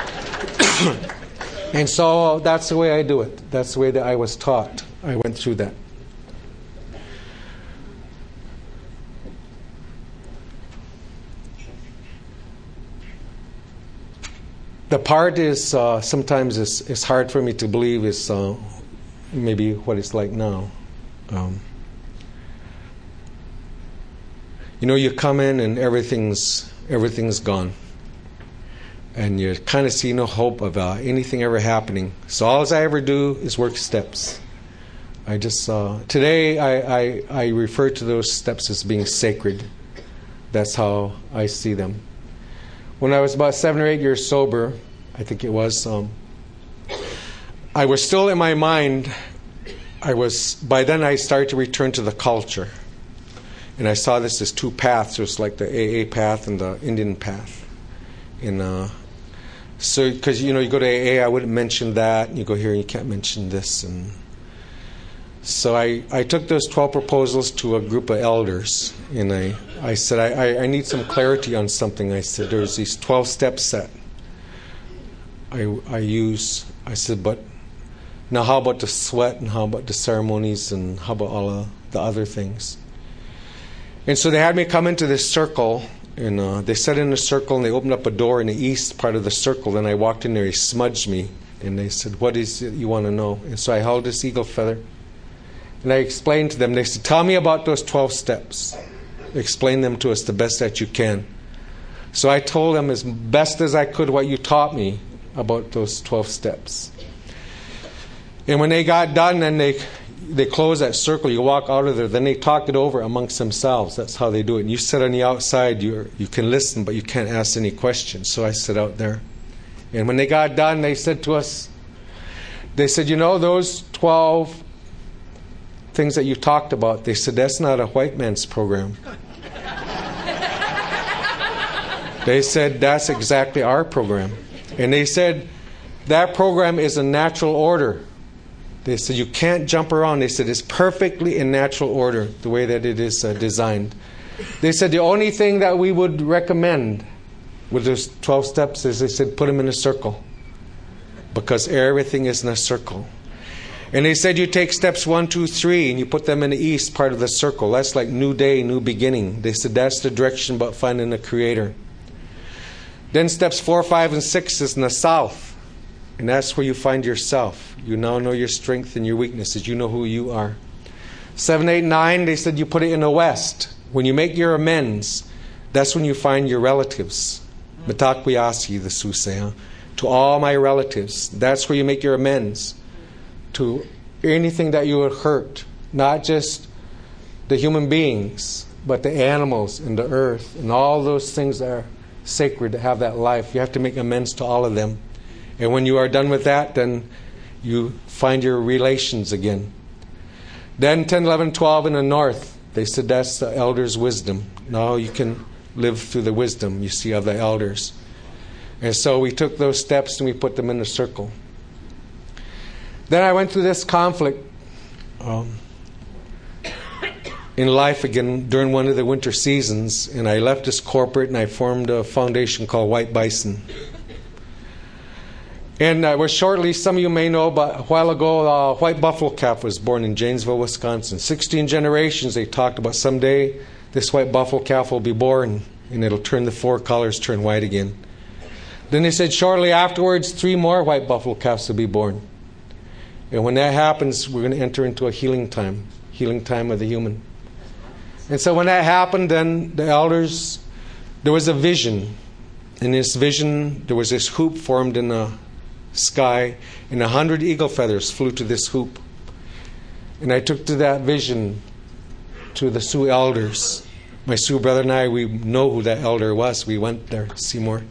And so that's the way I do it. That's the way that I was taught. I went through that. The part is uh, sometimes it's, it's hard for me to believe is uh, maybe what it's like now. Um, you know, you come in and everything's everything's gone, and you kind of see no hope of uh, anything ever happening. So all I ever do is work steps. I just uh, today I, I I refer to those steps as being sacred. That's how I see them. When I was about seven or eight years sober, I think it was, um, I was still in my mind, I was, by then I started to return to the culture. And I saw this as two paths. There's like the A A path and the Indian path. And uh, So, because, you know, you go to A A, I wouldn't mention that. And you go here and you can't mention this. And so I, I took those twelve proposals to a group of elders. And I, I said, I, I, I need some clarity on something. I said, there's these twelve steps that I, I use. I said, but now how about the sweat and how about the ceremonies and how about all of the other things? And so they had me come into this circle. And uh, they sat in a circle and they opened up a door in the east part of the circle. And I walked in there, he smudged me. And they said, what is it you want to know? And so I held this eagle feather. And I explained to them. They said, tell me about those twelve steps. Explain them to us the best that you can. So I told them as best as I could what you taught me about those twelve steps. And when they got done, then they... They close that circle, you walk out of there, then they talk it over amongst themselves. That's how they do it. And you sit on the outside, you you can listen, but you can't ask any questions. So I sit out there. And when they got done, they said to us, they said, you know, those twelve things that you talked about, they said, that's not a white man's program. They said, that's exactly our program. And they said, that program is a natural order. They said, you can't jump around. They said, it's perfectly in natural order, the way that it is uh, designed. They said, the only thing that we would recommend with those twelve steps is, they said, put them in a circle. Because everything is in a circle. And they said, you take steps one, two, three, and you put them in the east part of the circle. That's like new day, new beginning. They said, that's the direction about finding the Creator. Then steps four, five, and six is in the south. And that's where you find yourself. You now know your strength and your weaknesses. You know who you are. Seven, eight, nine, they said you put it in the west. When you make your amends, that's when you find your relatives. Mitakwiyasi, the Sioux say, huh? To all my relatives. That's where you make your amends. To anything that you would hurt. Not just the human beings, but the animals and the earth. And all those things that are sacred, that have that life. You have to make amends to all of them. And when you are done with that, then you find your relations again. Then ten, eleven, twelve in the north, they said that's the elders' wisdom. Now you can live through the wisdom you see of the elders. And so we took those steps and we put them in a circle. Then I went through this conflict um, in life again during one of the winter seasons. And I left this corporate and I formed a foundation called White Bison. And uh, was shortly, some of you may know, but a while ago, uh, White Buffalo Calf was born in Janesville, Wisconsin. Sixteen generations, they talked about someday this White Buffalo Calf will be born, and it'll turn the four colors, turn white again. Then they said shortly afterwards, three more White Buffalo Calves will be born. And when that happens, we're going to enter into a healing time, healing time of the human. And so when that happened, then the elders, there was a vision. In this vision, there was this hoop formed in the sky, and a hundred eagle feathers flew to this hoop. And I took to that vision to the Sioux elders. My Sioux brother and I, we know who that elder was. We went there to see more.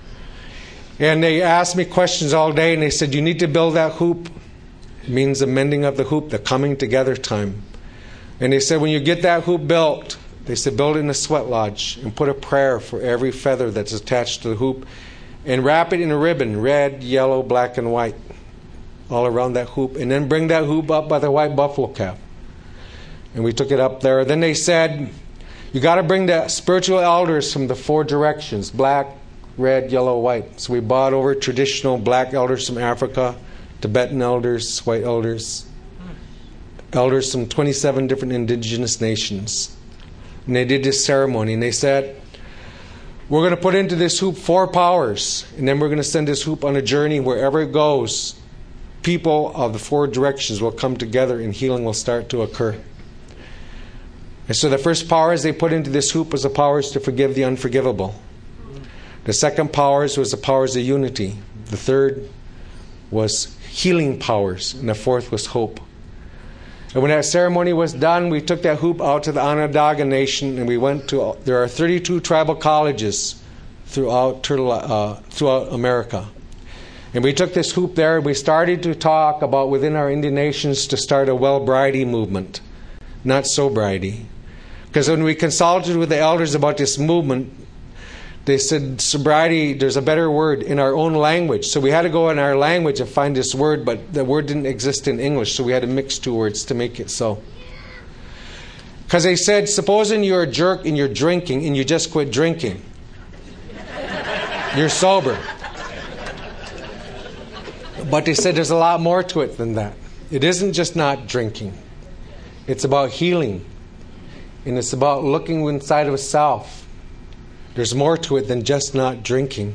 And they asked me questions all day, and they said, you need to build that hoop. It means the mending of the hoop, the coming together time. And they said, when you get that hoop built, they said, build it in a sweat lodge and put a prayer for every feather that's attached to the hoop. And wrap it in a ribbon, red, yellow, black, and white, all around that hoop. And then bring that hoop up by the White Buffalo Calf. And we took it up there. Then they said, you got to bring the spiritual elders from the four directions, black, red, yellow, white. So we brought over traditional black elders from Africa, Tibetan elders, white elders, elders from twenty-seven different indigenous nations. And they did this ceremony, and they said, we're going to put into this hoop four powers, and then we're going to send this hoop on a journey. Wherever it goes, people of the four directions will come together and healing will start to occur. And so the first powers they put into this hoop was the powers to forgive the unforgivable. The second powers was the powers of unity. The third was healing powers, and the fourth was hope. And when that ceremony was done, we took that hoop out to the Onondaga Nation, and we went to, there are thirty-two tribal colleges throughout, Turtle, uh, throughout America. And we took this hoop there, and we started to talk about within our Indian nations to start a well-briety movement, not sobriety. Because when we consulted with the elders about this movement, they said sobriety, there's a better word in our own language. So we had to go in our language and find this word, but the word didn't exist in English, so we had to mix two words to make it so. Because they said, supposing you're a jerk and you're drinking and you just quit drinking. You're sober. But they said there's a lot more to it than that. It isn't just not drinking. It's about healing. And it's about looking inside of a self. There's more to it than just not drinking.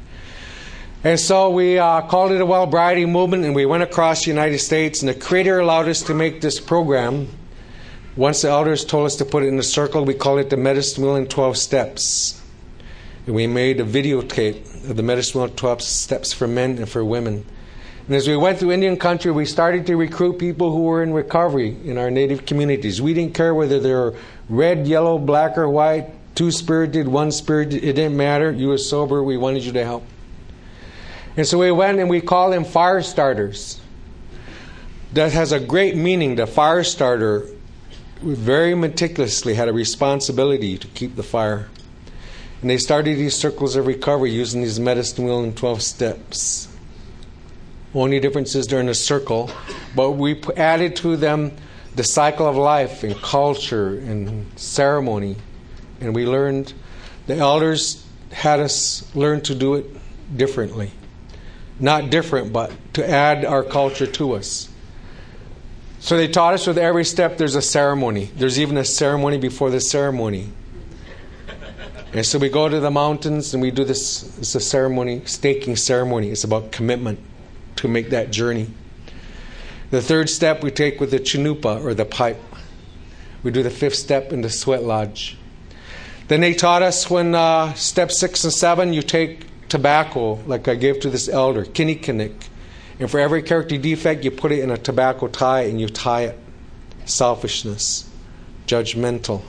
And so we uh, called it a Wellbriety movement, and we went across the United States, and the Creator allowed us to make this program. Once the elders told us to put it in a circle, we called it the Medicine Wheel in twelve Steps. And we made a videotape of the Medicine Wheel in twelve Steps for men and for women. And as we went through Indian country, we started to recruit people who were in recovery in our native communities. We didn't care whether they were red, yellow, black, or white, two-spirited, one-spirited. It didn't matter. You were sober. We wanted you to help. And so we went and we called them fire starters. That has a great meaning. The fire starter very meticulously had a responsibility to keep the fire. And they started these circles of recovery using these Medicine Wheel in twelve Steps. Only difference is they're in a circle, but we added to them the cycle of life and culture and ceremony. And we learned, the elders had us learn to do it differently. Not different, but to add our culture to us. So they taught us with every step there's a ceremony. There's even a ceremony before the ceremony. And so we go to the mountains and we do this, it's a ceremony, staking ceremony. It's about commitment to make that journey. The third step we take with the Chinupa, or the pipe. We do the fifth step in the sweat lodge. Then they taught us when uh, step six and seven, you take tobacco, like I gave to this elder, kinnikinnick. And for every character defect, you put it in a tobacco tie and you tie it. Selfishness, judgmental,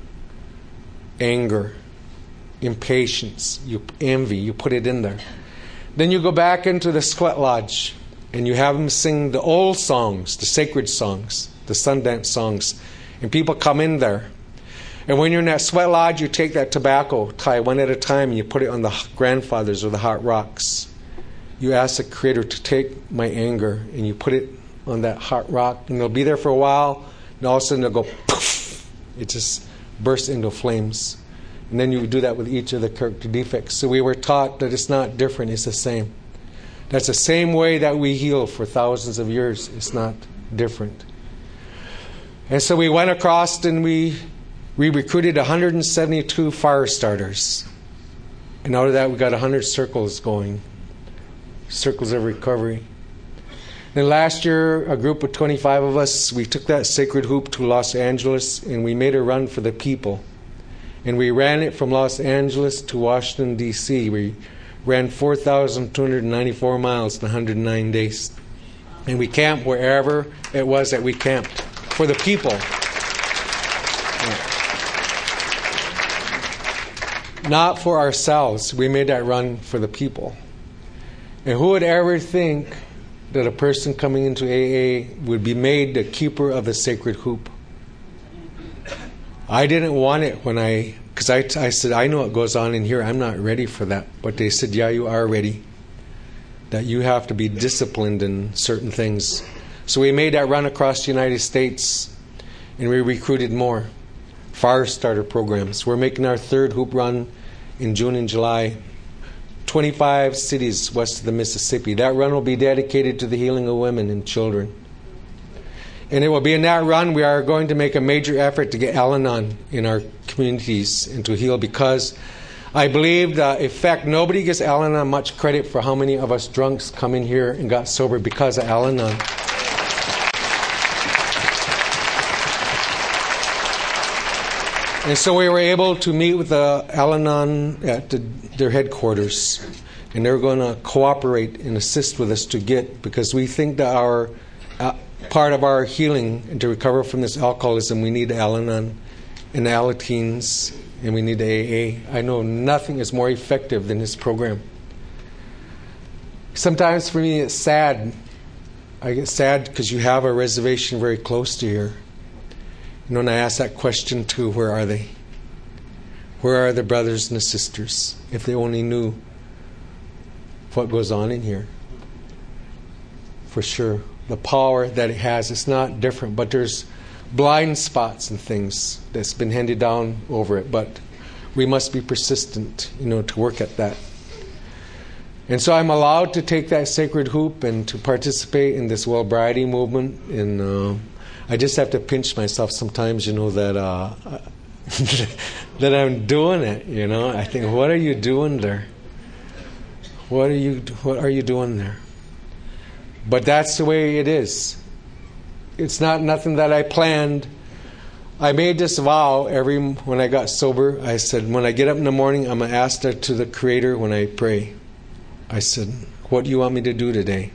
anger, impatience, you envy, you put it in there. Then you go back into the sweat lodge and you have them sing the old songs, the sacred songs, the Sundance songs. And people come in there. And when you're in that sweat lodge, you take that tobacco tie one at a time and you put it on the grandfathers or the hot rocks. You ask the Creator to take my anger and you put it on that hot rock. And it'll be there for a while. And all of a sudden it'll go poof. It just bursts into flames. And then you do that with each of the character defects. So we were taught that it's not different, it's the same. That's the same way that we heal for thousands of years. It's not different. And so we went across and we, we recruited one hundred seventy-two fire starters. And out of that we got one hundred circles going. Circles of recovery. Then last year, a group of twenty-five of us, we took that sacred hoop to Los Angeles and we made a run for the people. And we ran it from Los Angeles to Washington, D C We ran four thousand two hundred ninety-four miles in one hundred nine days. And we camped wherever it was that we camped. For the people. Yeah. Not for ourselves. We made that run for the people. And who would ever think that a person coming into A A would be made the keeper of the sacred hoop? I didn't want it when I, because I, I said, I know what goes on in here. I'm not ready for that. But they said, yeah, you are ready. That you have to be disciplined in certain things. So we made that run across the United States and we recruited more fire starter programs. We're making our third hoop run in June and July. twenty-five cities west of the Mississippi. That run will be dedicated to the healing of women and children. And it will be in that run we are going to make a major effort to get Al-Anon in our communities and to heal, because I believe that, in fact, nobody gives Al-Anon much credit for how many of us drunks come in here and got sober because of Al-Anon. And so we were able to meet with the Al-Anon at the, their headquarters, and they're going to cooperate and assist with us to get, because we think that our uh, part of our healing and to recover from this alcoholism, we need Al-Anon and Alateens, and we need A A. I know nothing is more effective than this program. Sometimes for me it's sad. I get sad because you have a reservation very close to here. You know, and I ask that question too, where are they? Where are the brothers and the sisters? If they only knew what goes on in here. For sure. The power that it has, it's not different, but there's blind spots and things that's been handed down over it. But we must be persistent, you know, to work at that. And so I'm allowed to take that sacred hoop and to participate in this Wellbriety movement. And uh, I just have to pinch myself sometimes, you know, that uh, that I'm doing it. You know, I think, what are you doing there? What are you What are you doing there? But that's the way it is. It's not nothing that I planned. I made this vow every when I got sober. I said, when I get up in the morning, I'm gonna ask that to the Creator when I pray. I said, what do you want me to do today?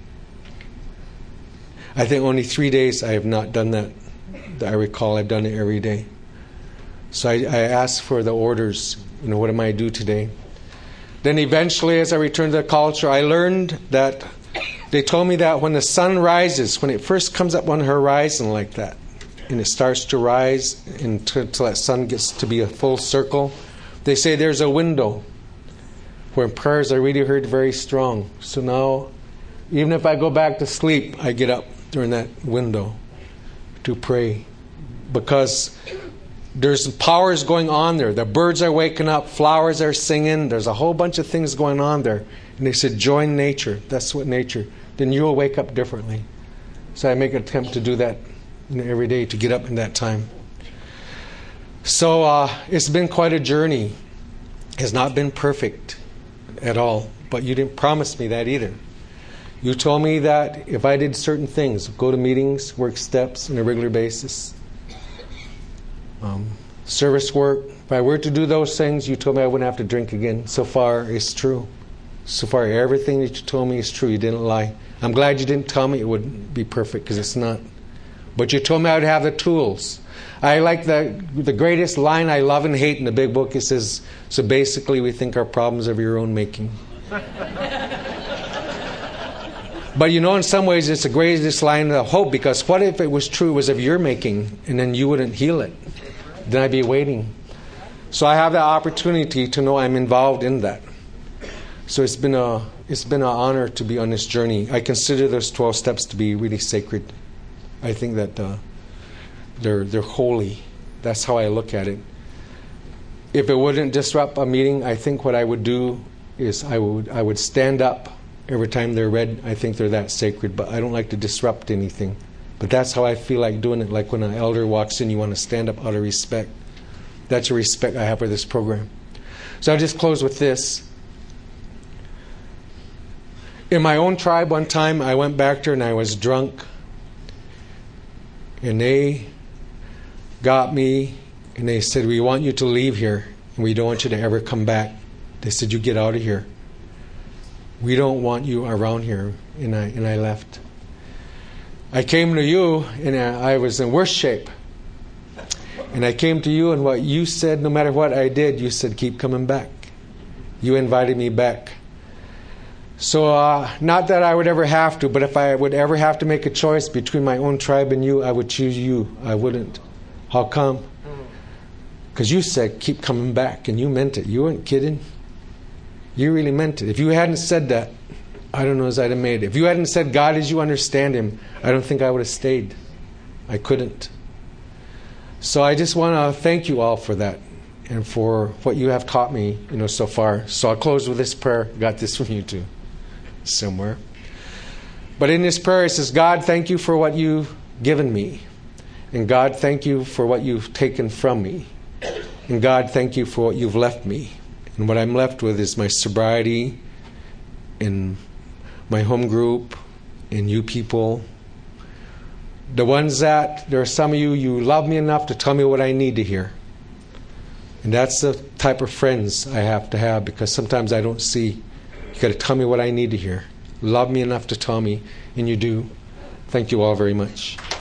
I think only three days I have not done that. I recall I've done it every day. So I, I asked for the orders. You know, what am I to do today? Then eventually, as I returned to the culture, I learned that they told me that when the sun rises, when it first comes up on the horizon like that, and it starts to rise until, until that sun gets to be a full circle, they say there's a window where prayers are really heard very strong. So now, even if I go back to sleep, I get up during that window to pray. Because there's powers going on there. The birds are waking up, flowers are singing, there's a whole bunch of things going on there. And they said, join nature. That's what nature. Then you'll wake up differently. So I make an attempt to do that, you know, every day, to get up in that time. So uh, it's been quite a journey. It's not been perfect at all, but you didn't promise me that either. You told me that if I did certain things, go to meetings, work steps on a regular basis, um, service work, if I were to do those things, you told me I wouldn't have to drink again. So far, it's true. So far, everything that you told me is true. You didn't lie. I'm glad you didn't tell me it would be perfect, because it's not. But you told me I would have the tools. I like the the greatest line I love and hate in the big book. It says, so basically we think our problems are of your own making. But you know, in some ways it's the greatest line of hope, because what if it was true, it was of your making, and then you wouldn't heal it? Then I'd be waiting. So I have the opportunity to know I'm involved in that. So it's been a it's been an honor to be on this journey. I consider those twelve steps to be really sacred. I think that uh, they're they're holy. That's how I look at it. If it wouldn't disrupt a meeting, I think what I would do is I would I would stand up every time they're read. I think they're that sacred, but I don't like to disrupt anything. But that's how I feel like doing it. Like when an elder walks in, you want to stand up out of respect. That's a respect I have for this program. So I'll just close with this. In my own tribe one time, I went back there and I was drunk. And they got me and they said, we want you to leave here and we don't want you to ever come back. They said, you get out of here. We don't want you around here. And I and I left. I came to you and I was in worse shape. And I came to you, and what you said, no matter what I did, you said, keep coming back. You invited me back. So uh, not that I would ever have to, but if I would ever have to make a choice between my own tribe and you, I would choose you. I wouldn't. How come? Because you said, keep coming back, and you meant it. You weren't kidding. You really meant it. If you hadn't said that, I don't know as I'd have made it. If you hadn't said God as you understand Him, I don't think I would have stayed. I couldn't. So I just want to thank you all for that and for what you have taught me, you know, so far. So I'll close with this prayer. Got this from you too, somewhere. But in this prayer it says, God, thank you for what you've given me. And God, thank you for what you've taken from me. And God, thank you for what you've left me. And what I'm left with is my sobriety and my home group and you people. The ones that, there are some of you, you love me enough to tell me what I need to hear. And that's the type of friends I have to have, because sometimes I don't see. You got to tell me what I need to hear. Love me enough to tell me, and you do. Thank you all very much.